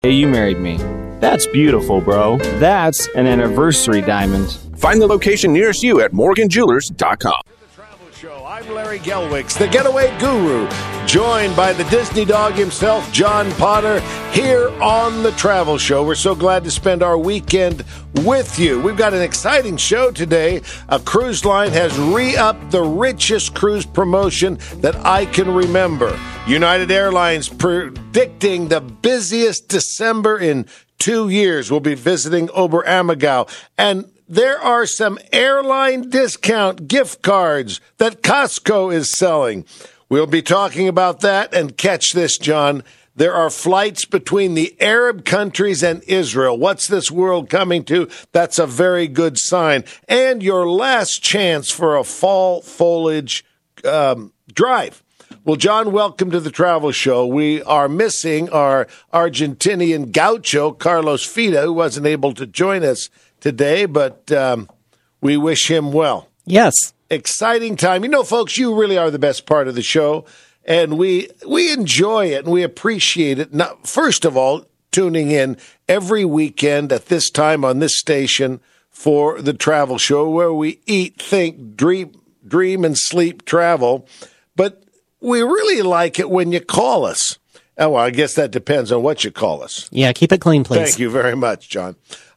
Hey, you married me. That's beautiful, bro. That's an anniversary diamond. Find the location nearest you at morganjewelers.com. I'm Larry Gelwicks, the getaway guru, joined by the Disney dog himself, John Potter, here on The Travel Show. We're so glad to spend our weekend with you. We've got an exciting show today. A cruise line has re-upped the richest cruise promotion that I can remember. United Airlines predicting the busiest December in 2 years. We'll be visiting Oberammergau, and there are some airline discount gift cards that Costco is selling. We'll be talking about that, and catch this, John. There are flights between the Arab countries and Israel. What's this world coming to? That's a very good sign. And your last chance for a fall foliage drive. Well, John, welcome to the Travel Show. We are missing our Argentinian gaucho, Carlos Fida, who wasn't able to join us today, but we wish him well. Yes. Exciting time. You know, folks, you really are the best part of the show, and we enjoy it, and we appreciate it. Now, first of all, tuning in every weekend at this time on this station for the Travel Show, where we eat, think, dream and sleep travel. But we really like it when you call us. Oh, well, I guess that depends on what you call us. Yeah, keep it clean, please. Thank you very much, John.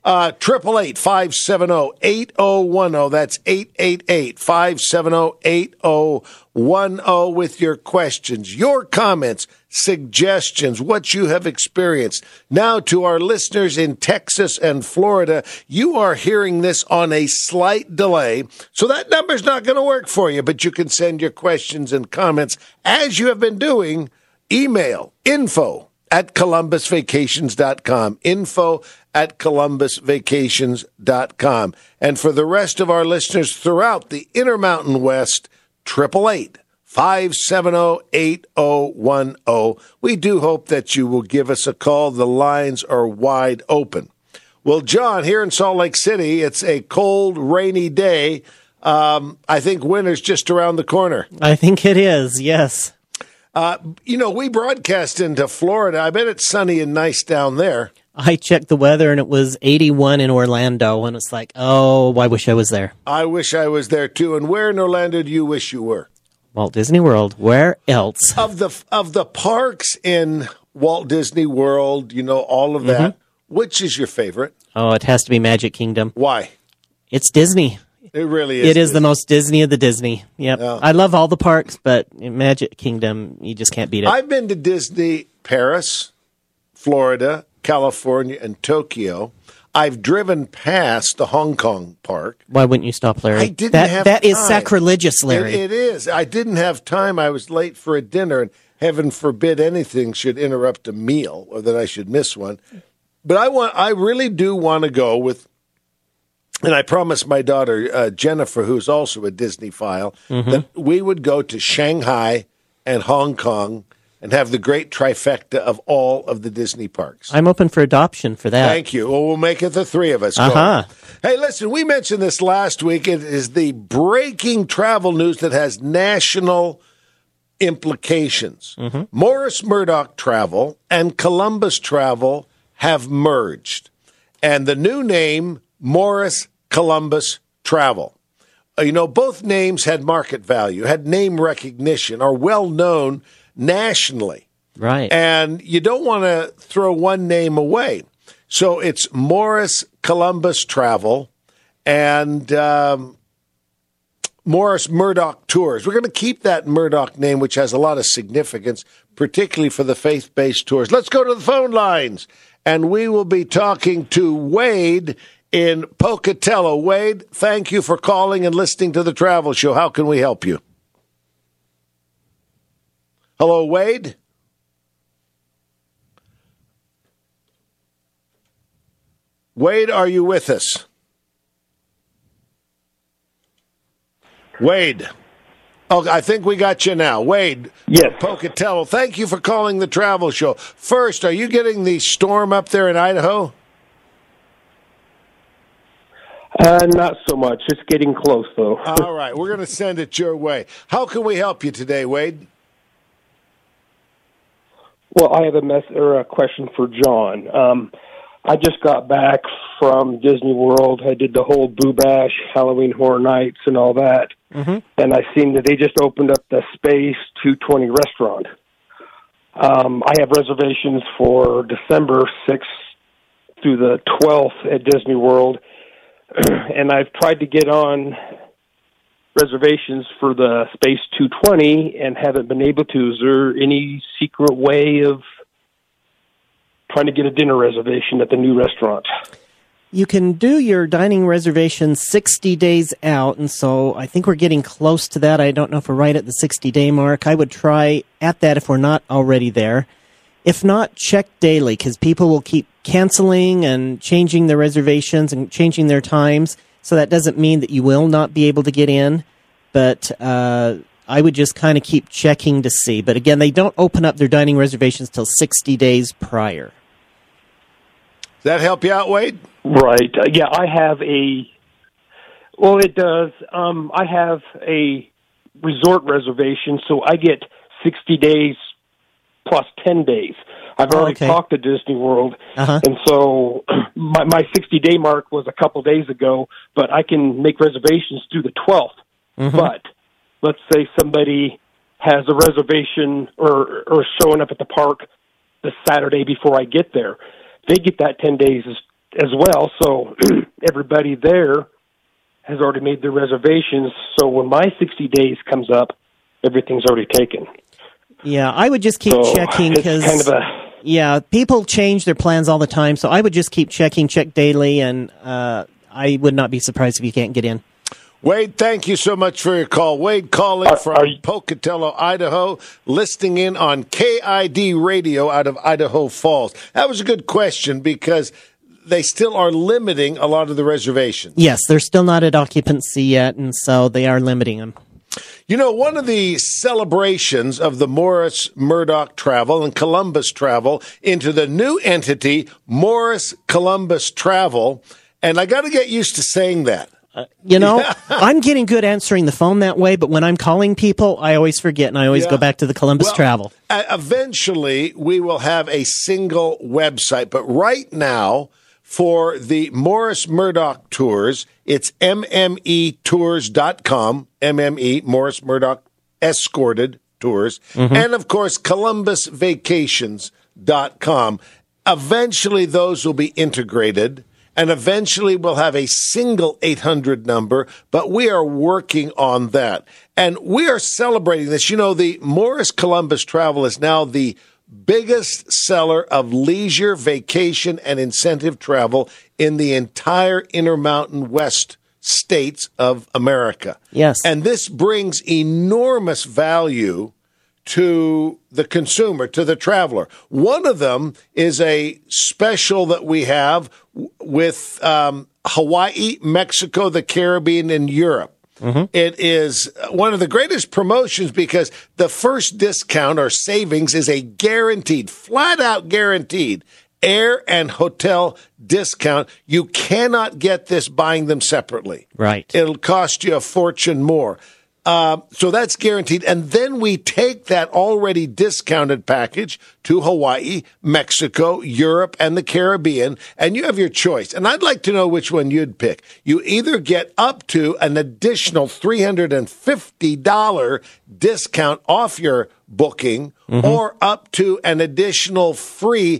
888-570-8010. That's 888-570-8010 with your questions, your comments, suggestions, what you have experienced. Now to our listeners in Texas and Florida, you are hearing this on a slight delay, so that number's not going to work for you, but you can send your questions and comments as you have been doing. Email info@columbusvacations.com. info@columbusvacations.com. And for the rest of our listeners throughout the Intermountain West, 888-570-8010. We do hope that you will give us a call. The lines are wide open. Well, John, here in Salt Lake City, it's a cold, rainy day. I think winter's just around the corner. I think it is, yes. We broadcast into Florida. I bet it's sunny and nice down there. I checked the weather, and it was 81 in Orlando, and it's like, oh, I wish I was there. I wish I was there, too. And where in Orlando do you wish you were? Walt Disney World. Where else? Of the parks in Walt Disney World, all of that, which is your favorite? Oh, it has to be Magic Kingdom. Why? It's Disney. It really is. It is the most Disney of the Disney. Yep. Oh. I love all the parks, but Magic Kingdom, you just can't beat it. I've been to Disney Paris, Florida, California, and Tokyo. I've driven past the Hong Kong park. Why wouldn't you stop, Larry? I didn't have time. That is sacrilegious, Larry. It is. I didn't have time. I was late for a dinner, and heaven forbid anything should interrupt a meal or that I should miss one. But I really do want to go with. And I promised my daughter, Jennifer, who's also a Disney file, that we would go to Shanghai and Hong Kong and have the great trifecta of all of the Disney parks. I'm open for adoption for that. Thank you. Well, we'll make it the three of us. Hey, listen, we mentioned this last week. It is the breaking travel news that has national implications. Morris Murdoch Travel and Columbus Travel have merged. And the new name, Morris Columbus Travel. Both names had market value, had name recognition, are well known nationally. Right. And you don't want to throw one name away. So it's Morris Columbus Travel and Morris Murdoch Tours. We're going to keep that Murdoch name, which has a lot of significance, particularly for the faith-based tours. Let's go to the phone lines. And we will be talking to Wade in Pocatello. Wade, thank you for calling and listening to the Travel Show. How can we help you? Hello, Wade? Wade, are you with us? Wade. Oh, I think we got you now. Wade. Yes. Pocatello, thank you for calling the Travel Show. First, are you getting the storm up there in Idaho? Not so much. It's getting close, though. All right. We're going to send it your way. How can we help you today, Wade? Well, I have a question for John. I just got back from Disney World. I did the whole Boo Bash, Halloween Horror Nights, and all that. And I seen that they just opened up the Space 220 restaurant. I have reservations for December 6th through the 12th at Disney World, and I've tried to get on reservations for the Space 220 and haven't been able to. Is there any secret way of trying to get a dinner reservation at the new restaurant? You can do your dining reservation 60 days out, and so I think we're getting close to that. I don't know if we're right at the 60-day mark. I would try at that if we're not already there. If not, check daily, because people will keep canceling and changing their reservations and changing their times, so that doesn't mean that you will not be able to get in, but I would just kind of keep checking to see. But again, they don't open up their dining reservations till 60 days prior. Does that help you out, Wade? Right. Yeah, I have well, it does. I have a resort reservation, so I get 60 days plus 10 days. I've already talked to Disney World, and so my 60-day mark was a couple days ago, but I can make reservations through the 12th. But let's say somebody has a reservation or showing up at the park the Saturday before I get there. They get that 10 days as well, so everybody there has already made their reservations, so when my 60 days comes up, everything's already taken. Yeah, I would just keep checking, because people change their plans all the time, so I would just keep checking, check daily, and I would not be surprised if you can't get in. Wade, thank you so much for your call. Wade calling from Pocatello, Idaho, listening in on KID Radio out of Idaho Falls. That was a good question because they still are limiting a lot of the reservations. Yes, they're still not at occupancy yet, and so they are limiting them. You know, one of the celebrations of the Morris Murdoch Travel and Columbus Travel into the new entity, Morris Columbus Travel, and I got to get used to saying that. I'm getting good answering the phone that way, but when I'm calling people, I always forget, and I always go back to the Columbus Travel. Eventually, we will have a single website, but right now, for the Morris Murdoch Tours, it's mmetours.com, Morris Murdoch Escorted Tours, and, of course, columbusvacations.com. Eventually, those will be integrated. And eventually we'll have a single 800 number, but we are working on that. And we are celebrating this. You know, the Morris Columbus Travel is now the biggest seller of leisure, vacation, and incentive travel in the entire Intermountain West states of America. Yes. And this brings enormous value to the consumer, to the traveler. One of them is a special that we have with Hawaii, Mexico, the Caribbean, and Europe. It is one of the greatest promotions because the first discount or savings is a guaranteed, flat-out guaranteed air and hotel discount. You cannot get this buying them separately. Right. It'll cost you a fortune more. So that's guaranteed. And then we take that already discounted package to Hawaii, Mexico, Europe, and the Caribbean, and you have your choice. And I'd like to know which one you'd pick. You either get up to an additional $350 discount off your booking or up to an additional free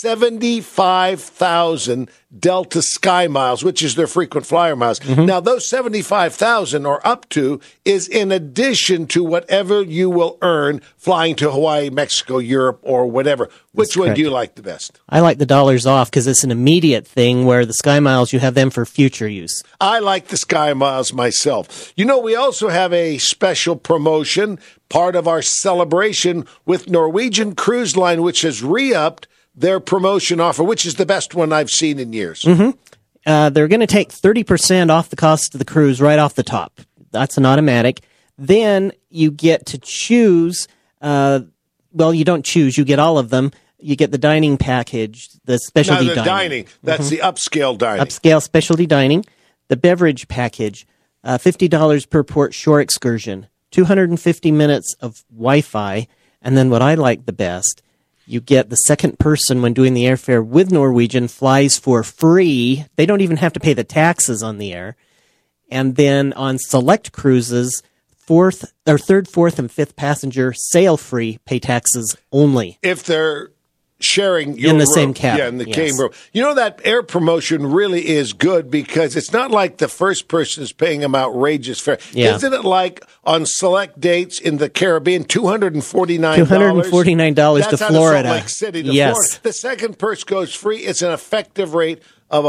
75,000 Delta Sky Miles, which is their frequent flyer miles. Now, those 75,000 or up to is in addition to whatever you will earn flying to Hawaii, Mexico, Europe, or whatever. Which one do you like the best? I like the dollars off because it's an immediate thing where the Sky Miles, you have them for future use. I like the Sky Miles myself. You know, we also have a special promotion, part of our celebration with Norwegian Cruise Line, which has re-upped their promotion offer, which is the best one I've seen in years. They're going to take 30% off the cost of the cruise right off the top. That's an automatic. Then you get to choose, you don't choose, you get all of them. You get the dining package, the specialty dining. That's the upscale dining. Upscale specialty dining. The beverage package, $50 per port shore excursion, 250 minutes of Wi-Fi, and then what I like the best You get the second person when doing the airfare with Norwegian flies for free. They don't even have to pay the taxes on the air. And then on select cruises, third, fourth, and fifth passenger sail free, pay taxes only. If they're sharing your in the room. same cabin. Yeah, in the yes. same room. You know, that air promotion really is good because it's not like the first person is paying them outrageous fare. Yeah. Isn't it like on select dates in the Caribbean, $249? $249 to That's Florida. Out of Salt Lake City to yes. Florida. The second person goes free. It's an effective rate of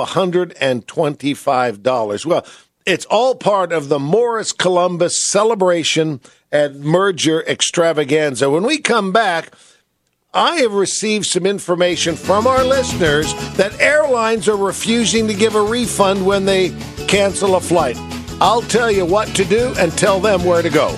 $125. Well, it's all part of the Morris Columbus celebration and merger extravaganza. When we come back, I have received some information from our listeners that airlines are refusing to give a refund when they cancel a flight. I'll tell you what to do and tell them where to go.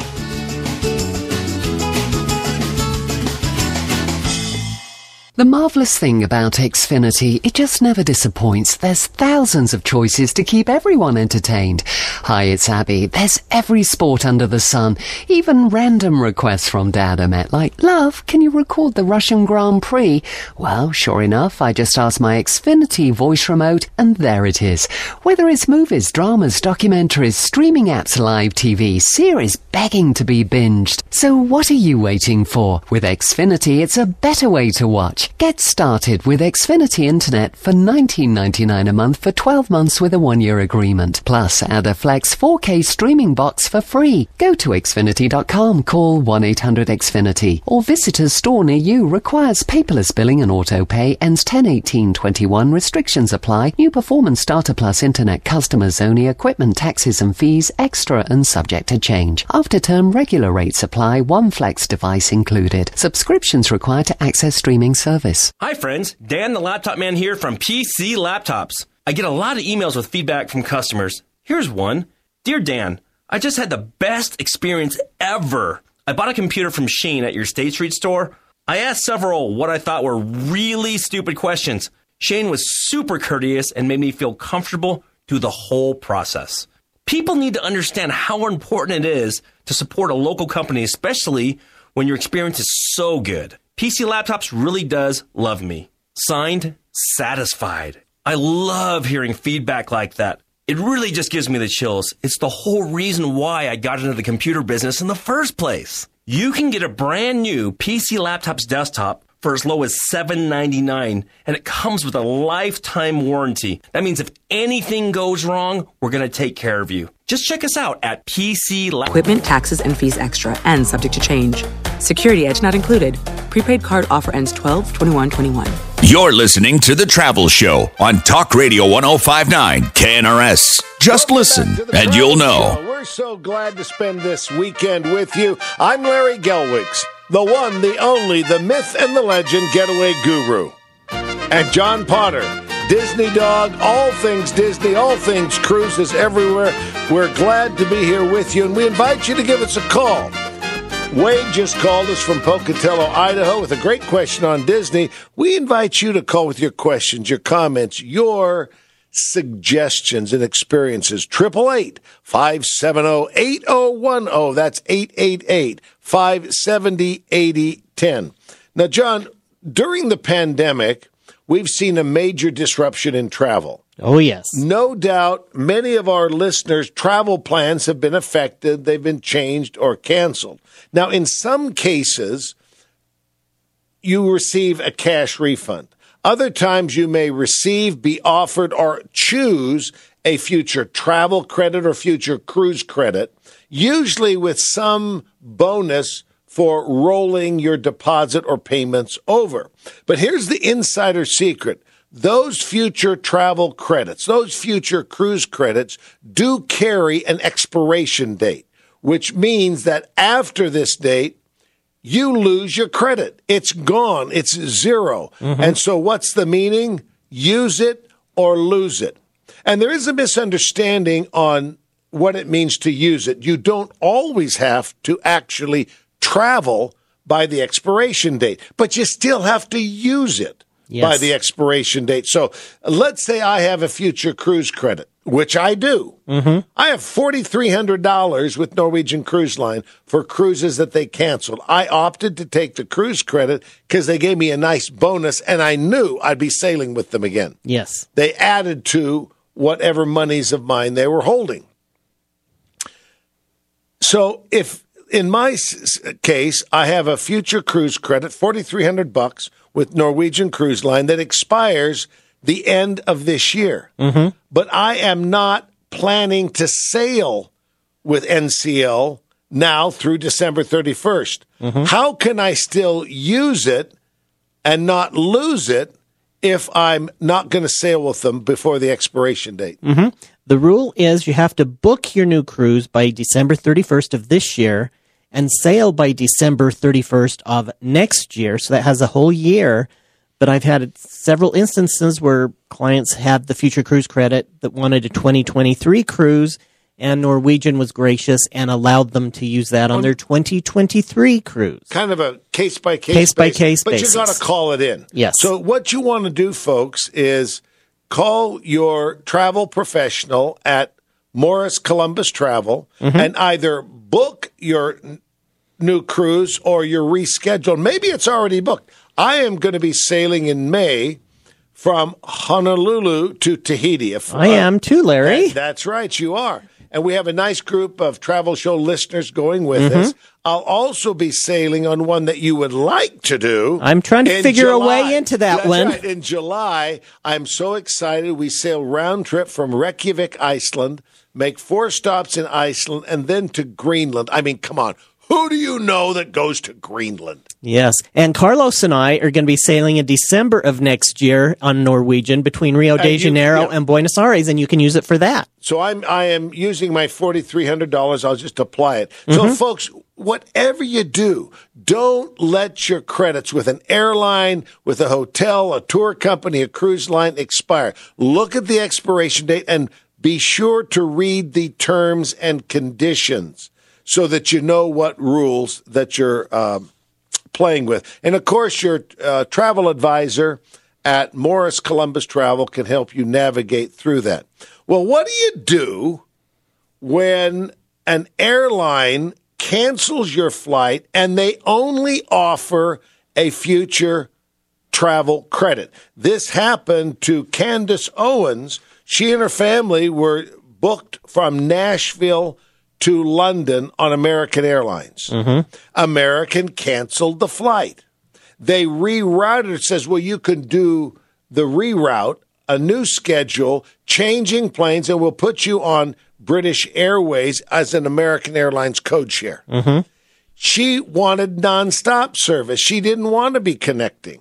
The marvellous thing about Xfinity, it just never disappoints. There's thousands of choices to keep everyone entertained. Hi, it's Abby. There's every sport under the sun. Even random requests from Dad are met, like, "Love, can you record the Russian Grand Prix?" Well, sure enough, I just asked my Xfinity voice remote, and there it is. Whether it's movies, dramas, documentaries, streaming apps, live TV, series begging to be binged. So what are you waiting for? With Xfinity, it's a better way to watch. Get started with Xfinity Internet for $19.99 a month for 12 months with a 1-year agreement. Plus, add a Flex 4K streaming box for free. Go to Xfinity.com, call 1-800-XFINITY, or visit a store near you. Requires paperless billing and auto pay. Ends 10/18/21. Restrictions apply. New Performance Starter Plus Internet customers only. Equipment, taxes and fees extra and subject to change. After term regular rates apply. One Flex device included. Subscriptions required to access streaming service. Hi friends, Dan the Laptop Man here from PC Laptops. I get a lot of emails with feedback from customers. Here's one. Dear Dan, I just had the best experience ever. I bought a computer from Shane at your State Street store. I asked several what I thought were really stupid questions. Shane was super courteous and made me feel comfortable through the whole process. People need to understand how important it is to support a local company, especially when your experience is so good. PC Laptops really does love me. Signed, Satisfied. I love hearing feedback like that. It really just gives me the chills. It's the whole reason why I got into the computer business in the first place. You can get a brand new PC Laptops desktop for as low as $7.99, and it comes with a lifetime warranty. That means if anything goes wrong, we're going to take care of you. Just check us out at PC Laptops. Equipment, taxes, and fees extra and subject to change. Security edge not included. Prepaid card offer ends 12/21/21. You're listening to The Travel Show on Talk Radio 105.9 KNRS. Just listen and you'll know. We're so glad to spend this weekend with you. I'm Larry Gelwicks, the one, the only, the myth and the legend getaway guru. And John Potter, Disney dog, all things Disney, all things cruises everywhere. We're glad to be here with you, and we invite you to give us a call. Wade just called us from Pocatello, Idaho, with a great question on Disney. We invite you to call with your questions, your comments, your suggestions and experiences. 888-570-8010. That's 888-570-8010. Now, John, during the pandemic, we've seen a major disruption in travel. Oh, yes. No doubt many of our listeners' travel plans have been affected, they've been changed or canceled. Now, in some cases, you receive a cash refund. Other times you may receive, be offered, or choose a future travel credit or future cruise credit, usually with some bonus for rolling your deposit or payments over. But here's the insider secret. Those future travel credits, those future cruise credits do carry an expiration date, which means that after this date, you lose your credit. It's gone. It's zero. Mm-hmm. And so what's the meaning? Use it or lose it. And there is a misunderstanding on what it means to use it. You don't always have to actually travel by the expiration date, but you still have to use it. by the expiration date. So let's say I have a future cruise credit, which I do. I have $4,300 with Norwegian Cruise Line for cruises that they canceled. I opted to take the cruise credit because they gave me a nice bonus, and I knew I'd be sailing with them again. Yes. They added to whatever monies of mine they were holding. So if in my case, I have a future cruise credit, $4,300 with Norwegian Cruise Line that expires the end of this year. But I am not planning to sail with NCL now through December 31st. How can I still use it and not lose it if I'm not going to sail with them before the expiration date? The rule is you have to book your new cruise by December 31st of this year and sail by December 31st of next year. So that has a whole year. But I've had several instances where clients had the future cruise credit that wanted a 2023 cruise, and Norwegian was gracious and allowed them to use that on their 2023 cruise. Kind of a case-by-case basis. But you got to call it in. Yes. So what you want to do, folks, is call your travel professional at Morris Columbus Travel and either book your new cruise or your reschedule. Maybe it's already booked. I am going to be sailing in May from Honolulu to Tahiti. I am too, Larry. That's right, you are. And we have a nice group of travel show listeners going with us. I'll also be sailing on one that you would like to do. I'm trying to figure a way into that That's one. Right. In July, I'm so excited. We sail round trip from Reykjavik, Iceland, make 4 stops in Iceland, and then to Greenland. I mean, come on. Who do you know that goes to Greenland? Yes. And Carlos and I are going to be sailing in December of next year on Norwegian between Rio de Janeiro and Buenos Aires, and you can use it for that. So I am using my $4,300. I'll just apply it. So, folks, whatever you do, don't let your credits with an airline, with a hotel, a tour company, a cruise line expire. Look at the expiration date and be sure to read the terms and conditions so that you know what rules that you're playing with. And, of course, your travel advisor at Morris Columbus Travel can help you navigate through that. Well, what do you do when an airline cancels your flight and they only offer a future travel credit? This happened to Candace Owens. She and her family were booked from Nashville to London on American Airlines. American canceled the flight. They rerouted. It says, well, you can do the reroute, a new schedule, changing planes, and we'll put you on British Airways as an American Airlines code share. She wanted nonstop service. She didn't want to be connecting.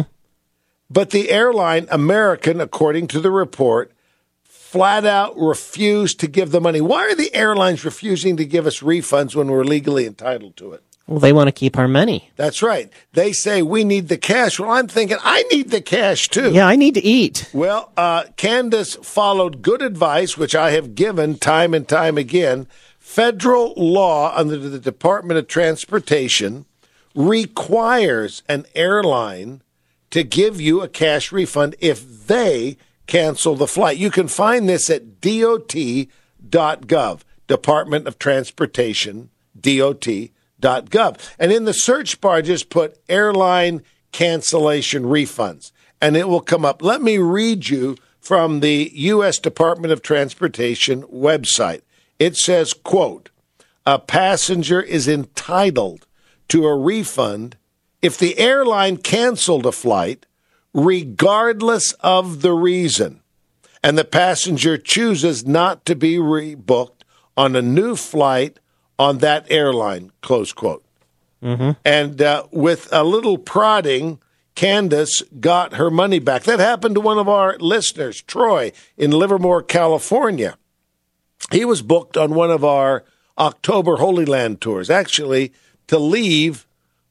But the airline, American, according to the report, flat out refused to give the money. Why are the airlines refusing to give us refunds when we're legally entitled to it? Well, they want to keep our money. That's right. They say we need the cash. Well, I'm thinking I need the cash too. Yeah, I need to eat. Well, Candace followed good advice, which I have given time and time again. Federal law under the Department of Transportation requires an airline to give you a cash refund if they cancel the flight. You can find this at DOT.gov, Department of Transportation, DOT.gov. And in the search bar, just put airline cancellation refunds, and it will come up. Let me read you from the U.S. Department of Transportation website. It says, quote, a passenger is entitled to a refund if the airline canceled a flight regardless of the reason, and the passenger chooses not to be rebooked on a new flight on that airline, close quote. And with a little prodding, Candace got her money back. That happened to one of our listeners, Troy, in Livermore, California. He was booked on one of our October Holy Land tours, actually, to leave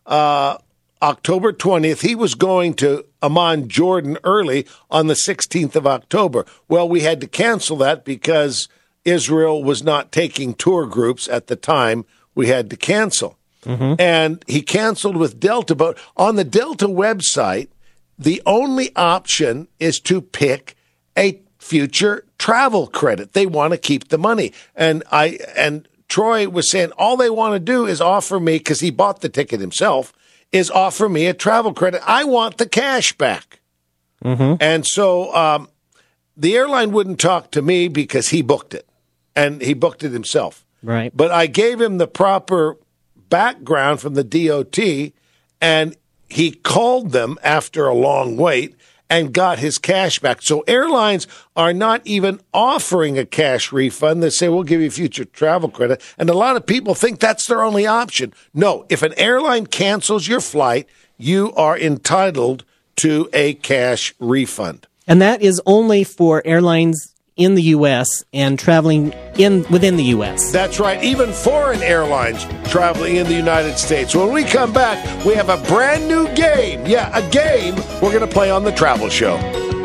October 20th. He was going to Amman, Jordan early on the 16th of October. Well, we had to cancel that because Israel was not taking tour groups at the time. We had to cancel. And he canceled with Delta. But on the Delta website, the only option is to pick a future travel credit. They want to keep the money. And Troy was saying all they want to do is offer me, because he bought the ticket himself, is offer me a travel credit. I want the cash back. Mm-hmm. And so the airline wouldn't talk to me because he booked it, and he booked it himself. Right. But I gave him the proper background from the DOT, and he called them after a long wait and got his cash back. So airlines are not even offering a cash refund. They say, we'll give you future travel credit. And a lot of people think that's their only option. No, if an airline cancels your flight, you are entitled to a cash refund. And that is only for airlines in the U.S. and traveling within the U.S. That's right. Even foreign airlines traveling in the United States. When we come back, we have a brand new game. Yeah, a game we're going to play on The Travel Show.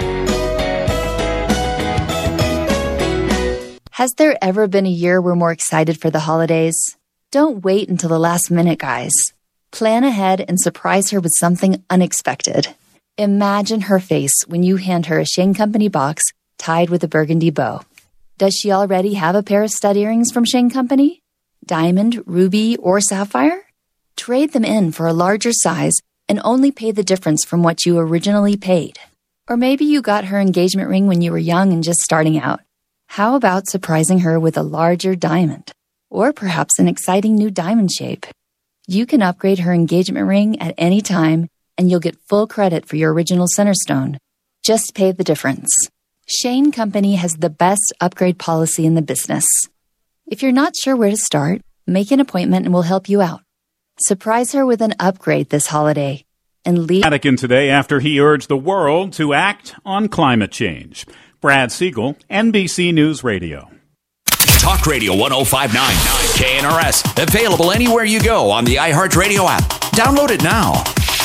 Has there ever been a year we're more excited for the holidays? Don't wait until the last minute, guys. Plan ahead and surprise her with something unexpected. Imagine her face when you hand her a Shane Company box tied with a burgundy bow. Does she already have a pair of stud earrings from Shane Company? Diamond, ruby, or sapphire? Trade them in for a larger size and only pay the difference from what you originally paid. Or maybe you got her engagement ring when you were young and just starting out. How about surprising her with a larger diamond? Or perhaps an exciting new diamond shape? You can upgrade her engagement ring at any time, and you'll get full credit for your original center stone. Just pay the difference. Shane Company has the best upgrade policy in the business. If you're not sure where to start, make an appointment and we'll help you out. Surprise her with an upgrade this holiday and leave. Vatican today after he urged the world to act on climate change. Brad Siegel, NBC News Radio. Talk Radio 105.9 KNRS. Available anywhere you go on the iHeartRadio app. Download it now.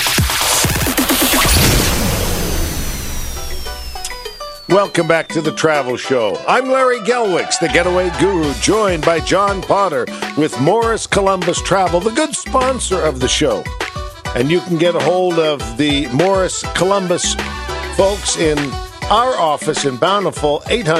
Welcome back to The Travel Show. I'm Larry Gelwicks, the Getaway Guru, joined by John Potter with Morris Columbus Travel, the good sponsor of the show. And you can get a hold of the Morris Columbus folks in our office in Bountiful,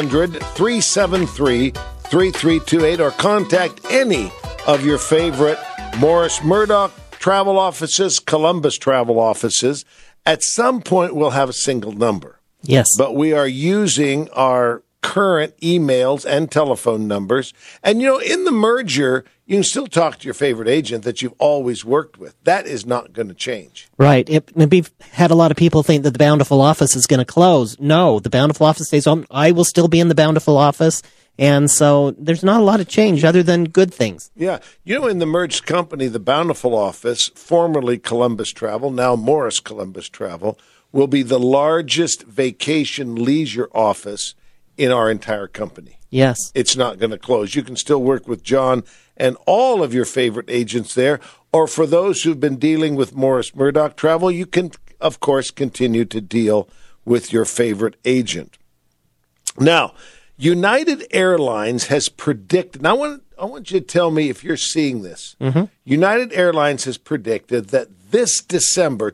800-373-3328, or contact any of your favorite Morris Murdoch travel offices, Columbus travel offices. At some point, we'll have a single number. Yes. But we are using our current emails and telephone numbers. And, you know, in the merger, you can still talk to your favorite agent that you've always worked with. That is not going to change. Right. We've had a lot of people think that the Bountiful office is going to close. No, the Bountiful office stays on. I will still be in the Bountiful office. And so there's not a lot of change other than good things. Yeah. You know, in the merged company, the Bountiful office, formerly Columbus Travel, now Morris Columbus Travel, will be the largest vacation leisure office in our entire company. Yes. It's not going to close. You can still work with John and all of your favorite agents there. Or for those who've been dealing with Morris Murdoch Travel, you can, of course, continue to deal with your favorite agent. Now, United Airlines has predicted, and I want you to tell me if you're seeing this. Mm-hmm. United Airlines has predicted that this December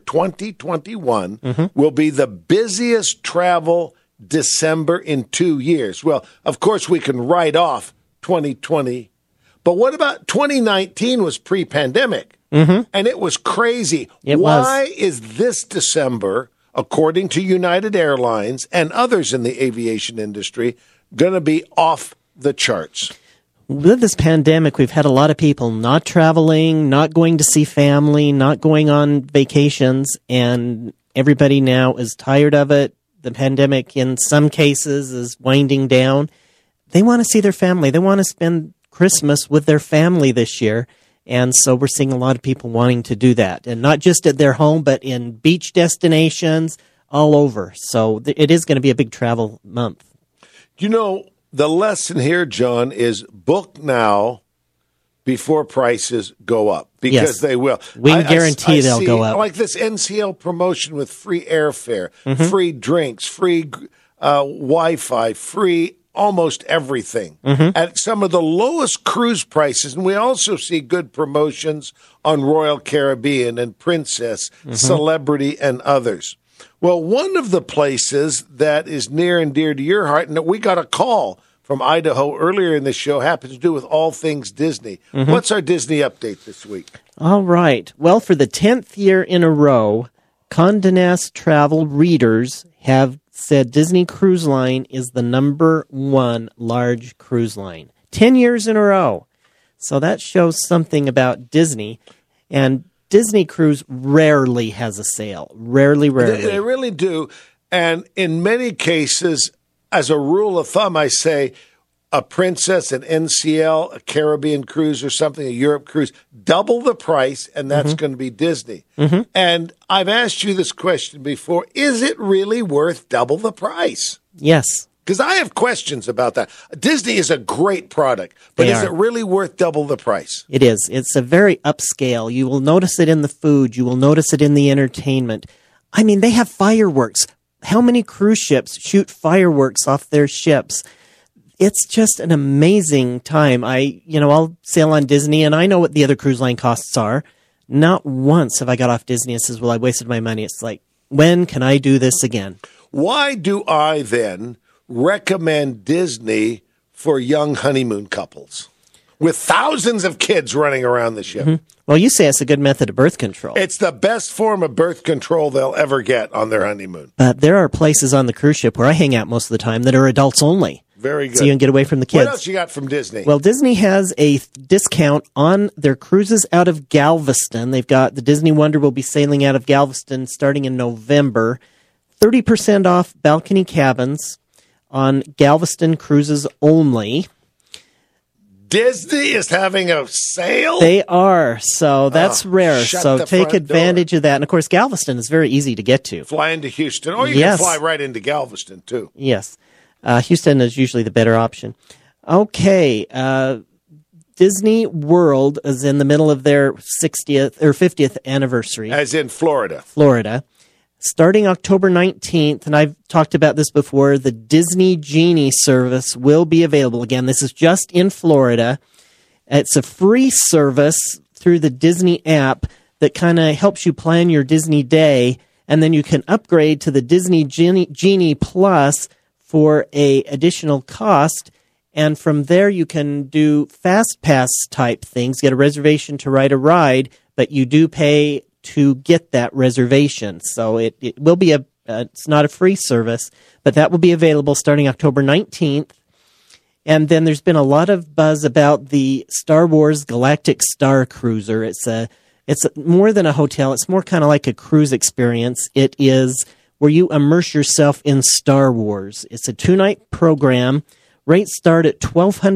2021 will be the busiest travel December in 2 years. Well, of course, we can write off 2020. But what about 2019 was pre-pandemic? Mm-hmm. And it was crazy. Why is this December, according to United Airlines and others in the aviation industry, going to be off the charts? With this pandemic, we've had a lot of people not traveling, not going to see family, not going on vacations, and everybody now is tired of it. The pandemic, in some cases, is winding down. They want to see their family. They want to spend Christmas with their family this year, and so we're seeing a lot of people wanting to do that, and not just at their home, but in beach destinations all over. So it is going to be a big travel month. You know, the lesson here, John, is book now before prices go up, because they will. We can guarantee they'll go up. Like this NCL promotion with free airfare, free drinks, free Wi-Fi, free almost everything at some of the lowest cruise prices. And we also see good promotions on Royal Caribbean and Princess, Celebrity, and others. Well, one of the places that is near and dear to your heart, and we got a call from Idaho earlier in the show, happens to do with all things Disney. Mm-hmm. What's our Disney update this week? All right. Well, for the 10th year in a row, Condé Nast Travel readers have said Disney Cruise Line is the number one large cruise line. 10 years in a row. So that shows something about Disney. And Disney Cruise rarely has a sale. Rarely. They really do. And in many cases, as a rule of thumb, I say a Princess, an NCL, a Caribbean cruise or something, a Europe cruise, double the price, and that's going to be Disney. And I've asked you this question before. Is it really worth double the price? Yes. Because I have questions about that. Disney is a great product, but is it really worth double the price? It is. It's a very upscale. You will notice it in the food. You will notice it in the entertainment. I mean, they have fireworks. How many cruise ships shoot fireworks off their ships? It's just an amazing time. I'll sail on Disney, and I know what the other cruise line costs are. Not once have I got off Disney and says, well, I wasted my money. It's like, when can I do this again? Why do I then recommend Disney for young honeymoon couples with thousands of kids running around the ship? Well, you say it's a good method of birth control. It's the best form of birth control they'll ever get on their honeymoon. But there are places on the cruise ship where I hang out most of the time that are adults only. Very good. So you can get away from the kids. What else you got from Disney? Well, Disney has a discount on their cruises out of Galveston. They've got the Disney Wonder will be sailing out of Galveston starting in November. 30% off balcony cabins on Galveston cruises only. Disney is having a sale? They are. So that's rare. So take advantage of that. And, of course, Galveston is very easy to get to. Fly into Houston. Or you can fly right into Galveston, too. Yes. Houston is usually the better option. Okay. Disney World is in the middle of their 60th or 50th anniversary. As in Florida. Florida. Starting October 19th, and I've talked about this before, the Disney Genie service will be available. Again, this is just in Florida. It's a free service through the Disney app that kind of helps you plan your Disney day, and then you can upgrade to the Disney Genie Plus for a additional cost, and from there you can do fast pass type things, get a reservation to ride a ride, but you do pay to get that reservation. So it will be it's not a free service, but that will be available starting October 19th. And then there's been a lot of buzz about the Star Wars Galactic Star Cruiser. It's more than a hotel. It's more kind of like a cruise experience. It is where you immerse yourself in Star Wars. It's a 2-night program. Rates start at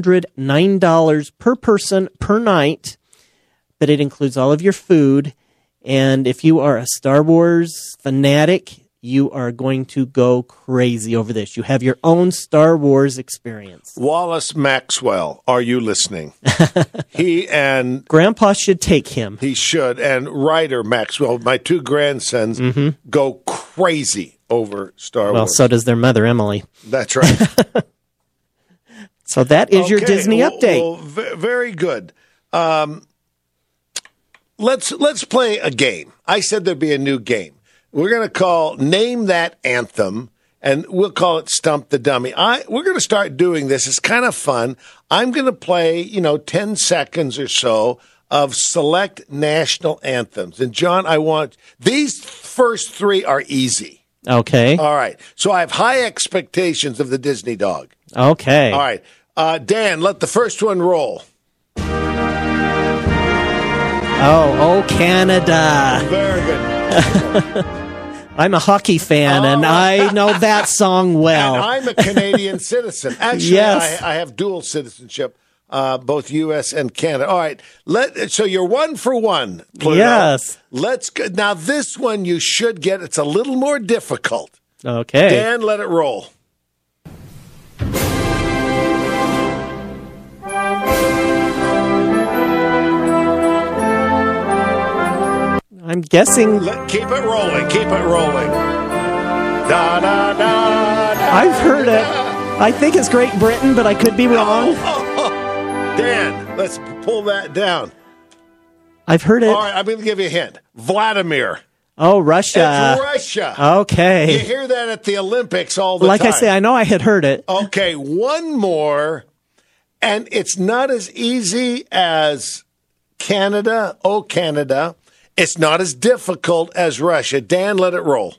$1,209 per person per night, but it includes all of your food. And if you are a Star Wars fanatic, you are going to go crazy over this. You have your own Star Wars experience. Wallace Maxwell, are you listening? He and Grandpa should take him. He should. And Ryder Maxwell, my two grandsons, go crazy over Star Wars. Well, so does their mother, Emily. That's right. So that is your Disney update. Well, very good. Let's play a game. I said there'd be a new game. We're going to call Name That Anthem, and we'll call it Stump the Dummy. We're going to start doing this. It's kind of fun. I'm going to play, 10 seconds or so of select national anthems. And, John, I want these first three are easy. Okay. All right. So I have high expectations of the Disney dog. Okay. All right. Dan, let the first one roll. Oh, Canada. Very good. I'm a hockey fan, and I know that song well. And I'm a Canadian citizen. Actually, yes. I have dual citizenship, both U.S. and Canada. All right. So you're 1 for 1, Pluto. Yes. Let's go. Now, this one you should get. It's a little more difficult. Okay. Dan, let it roll. I'm guessing. Keep it rolling. Keep it rolling. Da, da, da, da, I've heard it. I think it's Great Britain, but I could be wrong. Dan, let's pull that down. I've heard it. All right, I'm going to give you a hint. Vladimir. Oh, Russia. It's Russia. Okay. You hear that at the Olympics all the time. Like I say, I know I had heard it. Okay, one more, and it's not as easy as Canada. Oh, Canada. It's not as difficult as Russia. Dan, let it roll.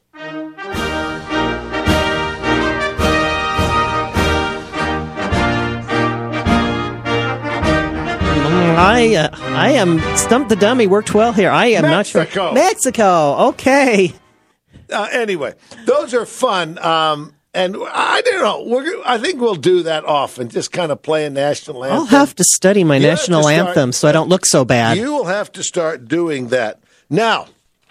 I am Stump the Dummy. Worked well here. I am not sure. Mexico. Okay. Anyway, those are fun. And I don't know. I think we'll do that often, just kind of play a national anthem. I'll have to study my national anthem so I don't look so bad. You will have to start doing that. Now,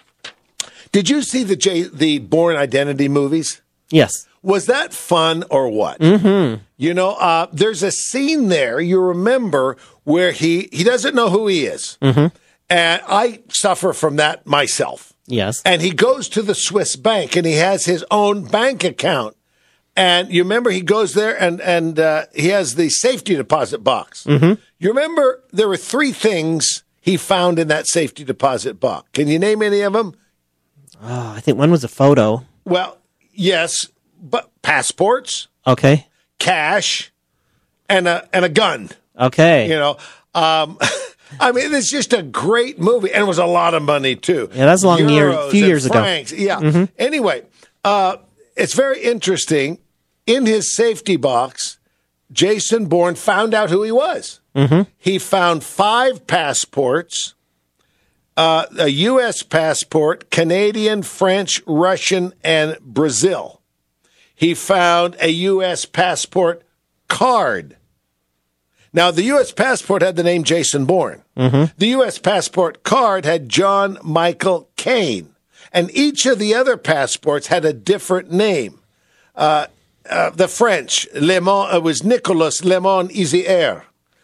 did you see the Bourne Identity movies? Yes. Was that fun or what? Mm-hmm. You know, there's a scene there, you remember, where he doesn't know who he is. Mm-hmm. And I suffer from that myself. Yes. And he goes to the Swiss bank, and he has his own bank account. And you remember he goes there, and he has the safety deposit box. Mm-hmm. You remember there were 3 things he found in that safety deposit box. Can you name any of them? Oh, I think one was a photo. Well, yes, but passports. Okay. Cash, and a gun. Okay. You know, I mean, it's just a great movie, and it was a lot of money too. Yeah, that's a few years ago. Yeah. Mm-hmm. Anyway, it's very interesting. In his safety box, Jason Bourne found out who he was. Mm-hmm. He found 5 passports, a U.S. passport, Canadian, French, Russian, and Brazil. He found a U.S. passport card. Now, the U.S. passport had the name Jason Bourne. Mm-hmm. The U.S. passport card had John Michael Caine. And each of the other passports had a different name. The French, was Nicolas Lemon Isier.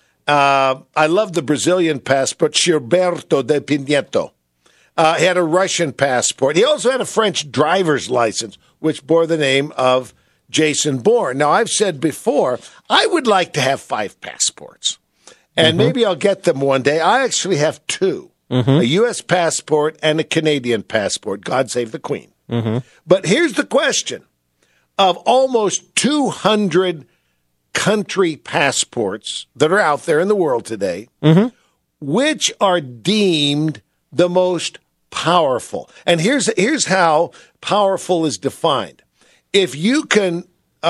I love the Brazilian passport, Gilberto de Pineto. He had a Russian passport. He also had a French driver's license, which bore the name of Jason Bourne. Now, I've said before, I would like to have 5 passports. And maybe I'll get them one day. I actually have 2. A U.S. passport and a Canadian passport. God save the Queen. But here's the question. Of almost 200 country passports that are out there in the world today, which are deemed the most powerful? And here's how powerful is defined. If you can,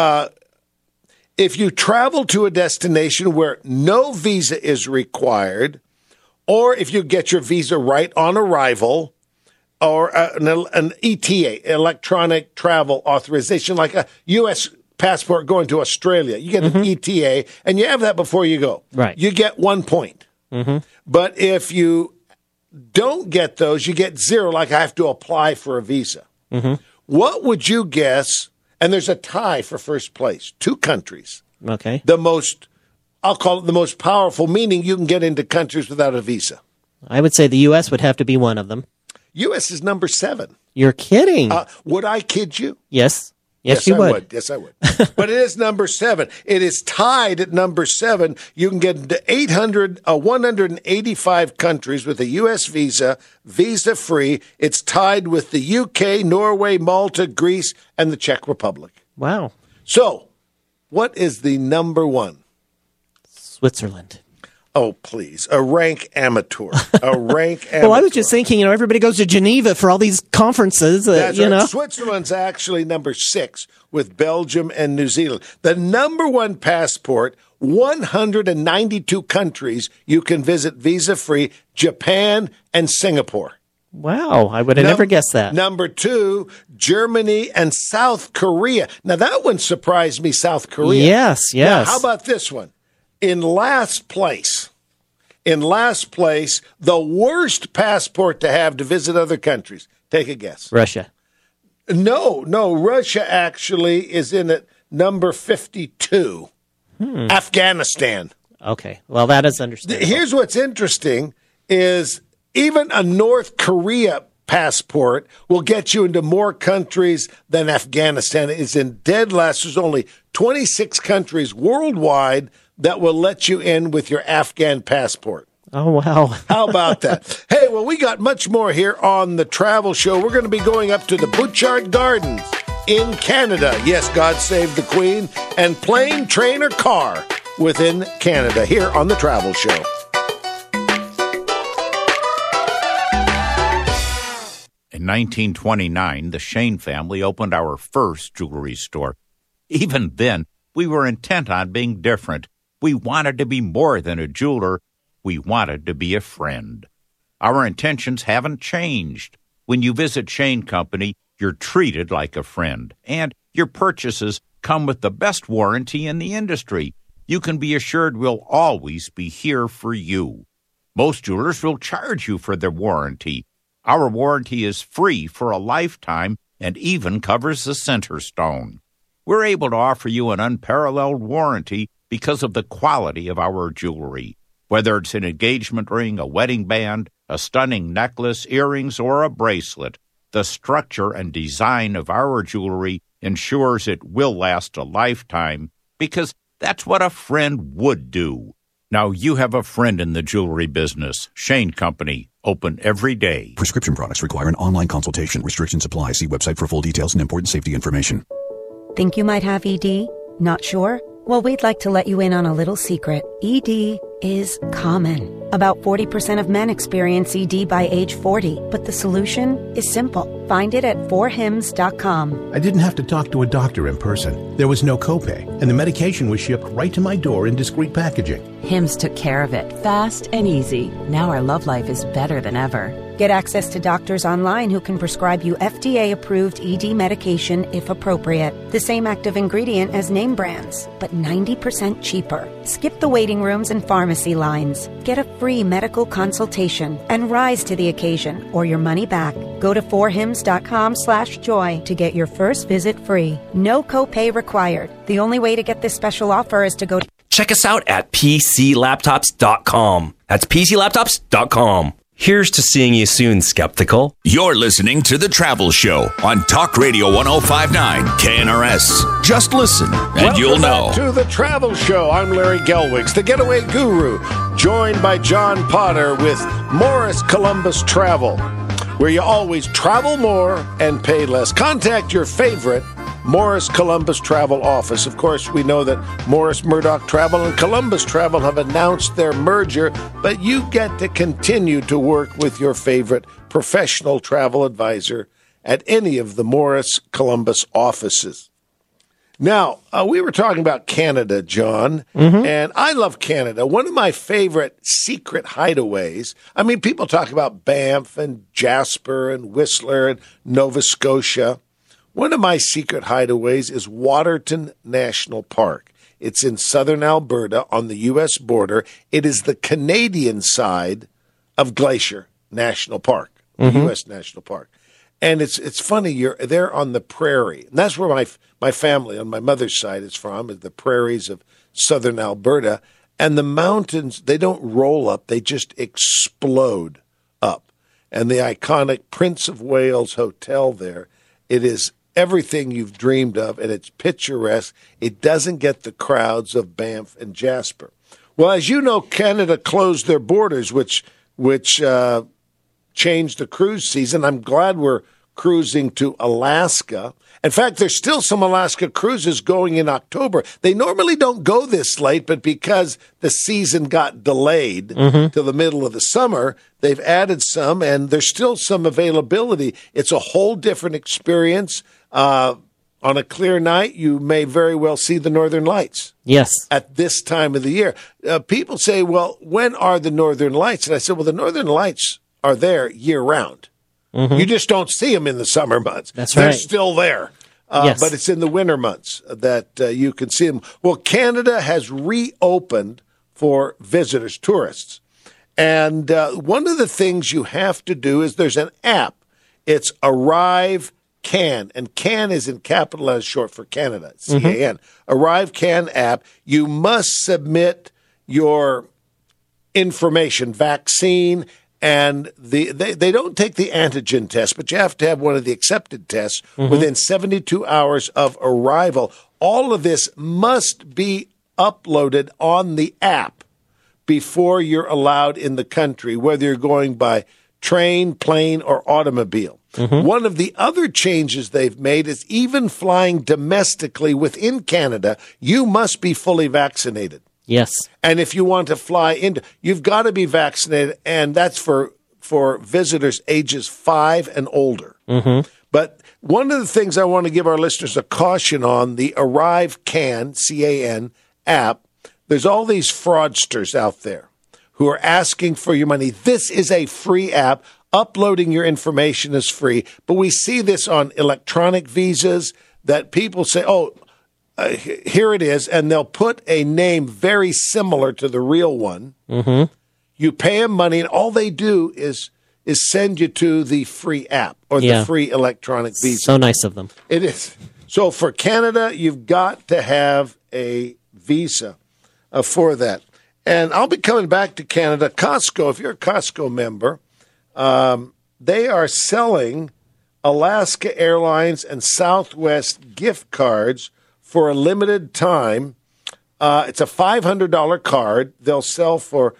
if you travel to a destination where no visa is required, or if you get your visa right on arrival, or an ETA, electronic travel authorization, like a U.S. passport going to Australia, you get an ETA, and you have that before you go. Right. You get 1 point. But if you don't get those, you get 0, like I have to apply for a visa. What would you guess? And there's a tie for first place. 2 countries. Okay. I'll call it the most powerful, meaning you can get into countries without a visa. I would say the U.S. would have to be one of them. U.S. is number 7. You're kidding. Would I kid you? Yes. Yes, you would. Yes, I would. But it is number 7. It is tied at number 7. You can get into 185 countries with a U.S. visa, visa-free. It's tied with the U.K., Norway, Malta, Greece, and the Czech Republic. Wow. So, what is the number 1? Switzerland. Oh, please. A rank amateur. A rank amateur. Well, I was just thinking, everybody goes to Geneva for all these conferences, That's right. know. Switzerland's actually number 6 with Belgium and New Zealand. The number 1 passport, 192 countries you can visit visa-free, Japan and Singapore. Wow, I would have never guessed that. Number 2, Germany and South Korea. Now, that one surprised me, South Korea. Yes. Now, how about this one? In last place, the worst passport to have to visit other countries. Take a guess. Russia. No. Russia actually is in at number 52. Afghanistan. Okay. Well, that is understandable. Here's what's interesting is even a North Korea passport will get you into more countries than Afghanistan. It's in dead last. There's only 26 countries worldwide that will let you in with your Afghan passport. Oh, wow. How about that? Hey, well, we got much more here on the Travel Show. We're going to be going up to the Butchart Gardens in Canada. Yes, God save the Queen. And plane, train, or car within Canada here on the Travel Show. In 1929, the Shane family opened our first jewelry store. Even then, we were intent on being different. We wanted to be more than a jeweler. We wanted to be a friend. Our intentions haven't changed. When you visit Shane Company, you're treated like a friend, and your purchases come with the best warranty in the industry. You can be assured we'll always be here for you. Most jewelers will charge you for their warranty. Our warranty is free for a lifetime and even covers the center stone. We're able to offer you an unparalleled warranty because of the quality of our jewelry. Whether it's an engagement ring, a wedding band, a stunning necklace, earrings, or a bracelet, the structure and design of our jewelry ensures it will last a lifetime because that's what a friend would do. Now you have a friend in the jewelry business. Shane Company, open every day. Prescription products require an online consultation. Restrictions apply. See website for full details and important safety information. Think you might have ED? Not sure? Well, we'd like to let you in on a little secret. ED is common. About 40% of men experience ED by age 40, but the solution is simple. Find it at 4hims.com. I didn't have to talk to a doctor in person. There was no copay, and the medication was shipped right to my door in discreet packaging. Hims took care of it, fast and easy. Now our love life is better than ever. Get access to doctors online who can prescribe you FDA-approved ED medication if appropriate. The same active ingredient as name brands, but 90% cheaper. Skip the waiting rooms and pharmacy lines. Get a free medical consultation and rise to the occasion or your money back. Go to 4hims.com/joy to get your first visit free. No copay required. The only way to get this special offer is to go to... Check us out at PCLaptops.com. That's PCLaptops.com. Here's to seeing you soon, skeptical. You're listening to The Travel Show on Talk Radio 105.9 KNRS. Just listen and you'll know. Welcome back to The Travel Show. I'm Larry Gelwicks, the Getaway Guru, joined by John Potter with Morris Columbus Travel, where you always travel more and pay less. Contact your favorite Morris Columbus Travel office. Of course, we know that Morris Murdoch Travel and Columbus Travel have announced their merger, but you get to continue to work with your favorite professional travel advisor at any of the Morris Columbus offices. Now, we were talking about Canada, John, and I love Canada. One of my favorite secret hideaways, I mean, people talk about Banff and Jasper and Whistler and Nova Scotia. One of my secret hideaways is Waterton National Park. It's in southern Alberta on the U.S. border. It is the Canadian side of Glacier National Park, U.S. National Park. And it's funny, you're there on the prairie. And that's where my family on my mother's side is from, is the prairies of southern Alberta. And the mountains, they don't roll up, they just explode up. And the iconic Prince of Wales Hotel there, it is everything you've dreamed of, and it's picturesque. It doesn't get the crowds of Banff and Jasper. Well, as you know, Canada closed their borders, which changed the cruise season. I'm glad we're cruising to Alaska. In fact, there's still some Alaska cruises going in October. They normally don't go this late, but because the season got delayed to the middle of the summer, they've added some, and there's still some availability. It's a whole different experience. On a clear night, you may very well see the Northern Lights. Yes. At this time of the year. People say, well, when are the Northern Lights? And I said, well, the Northern Lights are there year-round. You just don't see them in the summer months. That's They're right. still there. Yes. But it's in the winter months that you can see them. Well, Canada has reopened for visitors, tourists. And one of the things you have to do is there's an app. It's Arrive Can, and Can is in capital as short for Canada, CAN. Arrive Can app. You must submit your information, vaccine, and they don't take the antigen test, but you have to have one of the accepted tests within 72 hours of arrival. All of this must be uploaded on the app before you're allowed in the country, whether you're going by train, plane, or automobile. One of the other changes they've made is even flying domestically within Canada, you must be fully vaccinated. Yes. And if you want to fly into, you've got to be vaccinated, and that's for visitors ages 5 and older. But one of the things I want to give our listeners a caution on, the Arrive Can, C-A-N, app, there's all these fraudsters out there who are asking for your money. This is a free app. Uploading your information is free. But we see this on electronic visas that people say, here it is, and they'll put a name very similar to the real one. You pay them money, and all they do is send you to the free app or the free electronic visa. So nice of them. It is. So for Canada, you've got to have a visa for that. And I'll be coming back to Canada. Costco, if you're a Costco member, they are selling Alaska Airlines and Southwest gift cards for a limited time. It's a $500 card. They'll sell for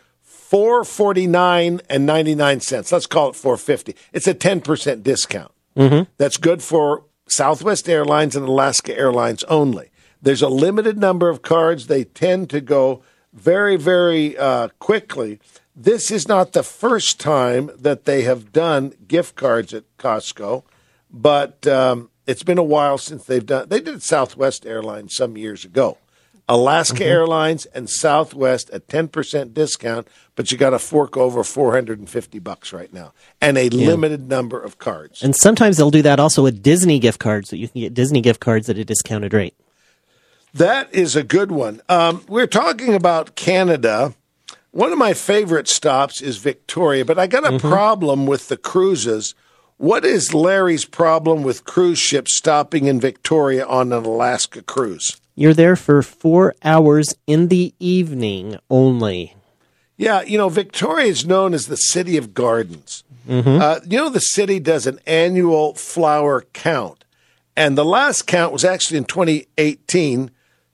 $449.99. Let's call it $450. It's a 10% discount. That's good for Southwest Airlines and Alaska Airlines only. There's a limited number of cards. They tend to go very, very quickly. This is not the first time that they have done gift cards at Costco, but it's been a while since they've done. They did Southwest Airlines some years ago. Alaska Airlines and Southwest a 10% discount, but you got to fork over $450 right now, and a limited number of cards. And sometimes they'll do that also with Disney gift cards, so you can get Disney gift cards at a discounted rate. That is a good one. We're talking about Canada. One of my favorite stops is Victoria, but I got a problem with the cruises. What is Larry's problem with cruise ships stopping in Victoria on an Alaska cruise? You're there for 4 hours in the evening only. Yeah, Victoria is known as the City of Gardens. The city does an annual flower count, and the last count was actually in 2018,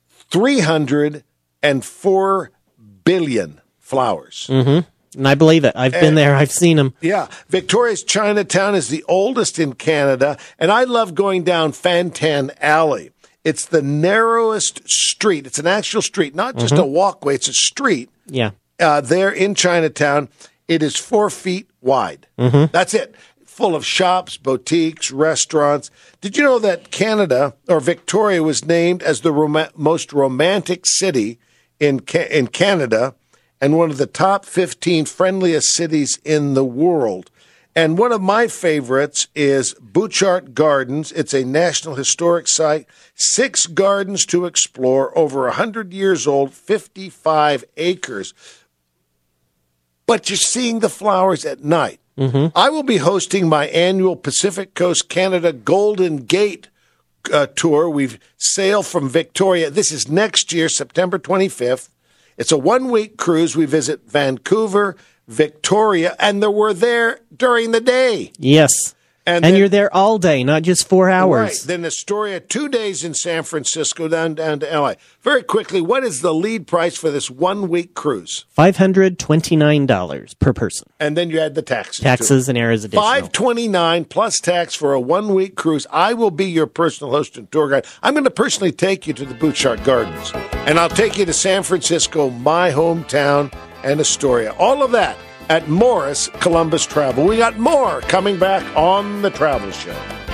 304 billion flowers. And I believe it. I've been there. I've seen them. Yeah. Victoria's Chinatown is the oldest in Canada, and I love going down Fantan Alley. It's the narrowest street. It's an actual street, not just a walkway. It's a street. Yeah. There in Chinatown. It is 4 feet wide. That's it. Full of shops, boutiques, restaurants. Did you know that Canada, or Victoria, was named as the most romantic city in Canada and one of the top 15 friendliest cities in the world? And one of my favorites is Butchart Gardens. It's a National Historic Site, 6 gardens to explore, over 100 years old, 55 acres. But you're seeing the flowers at night. I will be hosting my annual Pacific Coast Canada Golden Gate tour. We've sailed from Victoria. This is next year, September 25th. It's a 1-week cruise. We visit Vancouver, Victoria, and we're there during the day. Yes. And you're there all day, not just 4 hours. Right. Then Astoria, 2 days in San Francisco, down to L.A. Very quickly, what is the lead price for this 1-week cruise? $529 per person. And then you add the taxes. Taxes and errors additional. $529 plus tax for a 1-week cruise. I will be your personal host and tour guide. I'm going to personally take you to the Butchart Gardens. And I'll take you to San Francisco, my hometown, and Astoria. All of that at Morris Columbus Travel. We got more coming back on The Travel Show.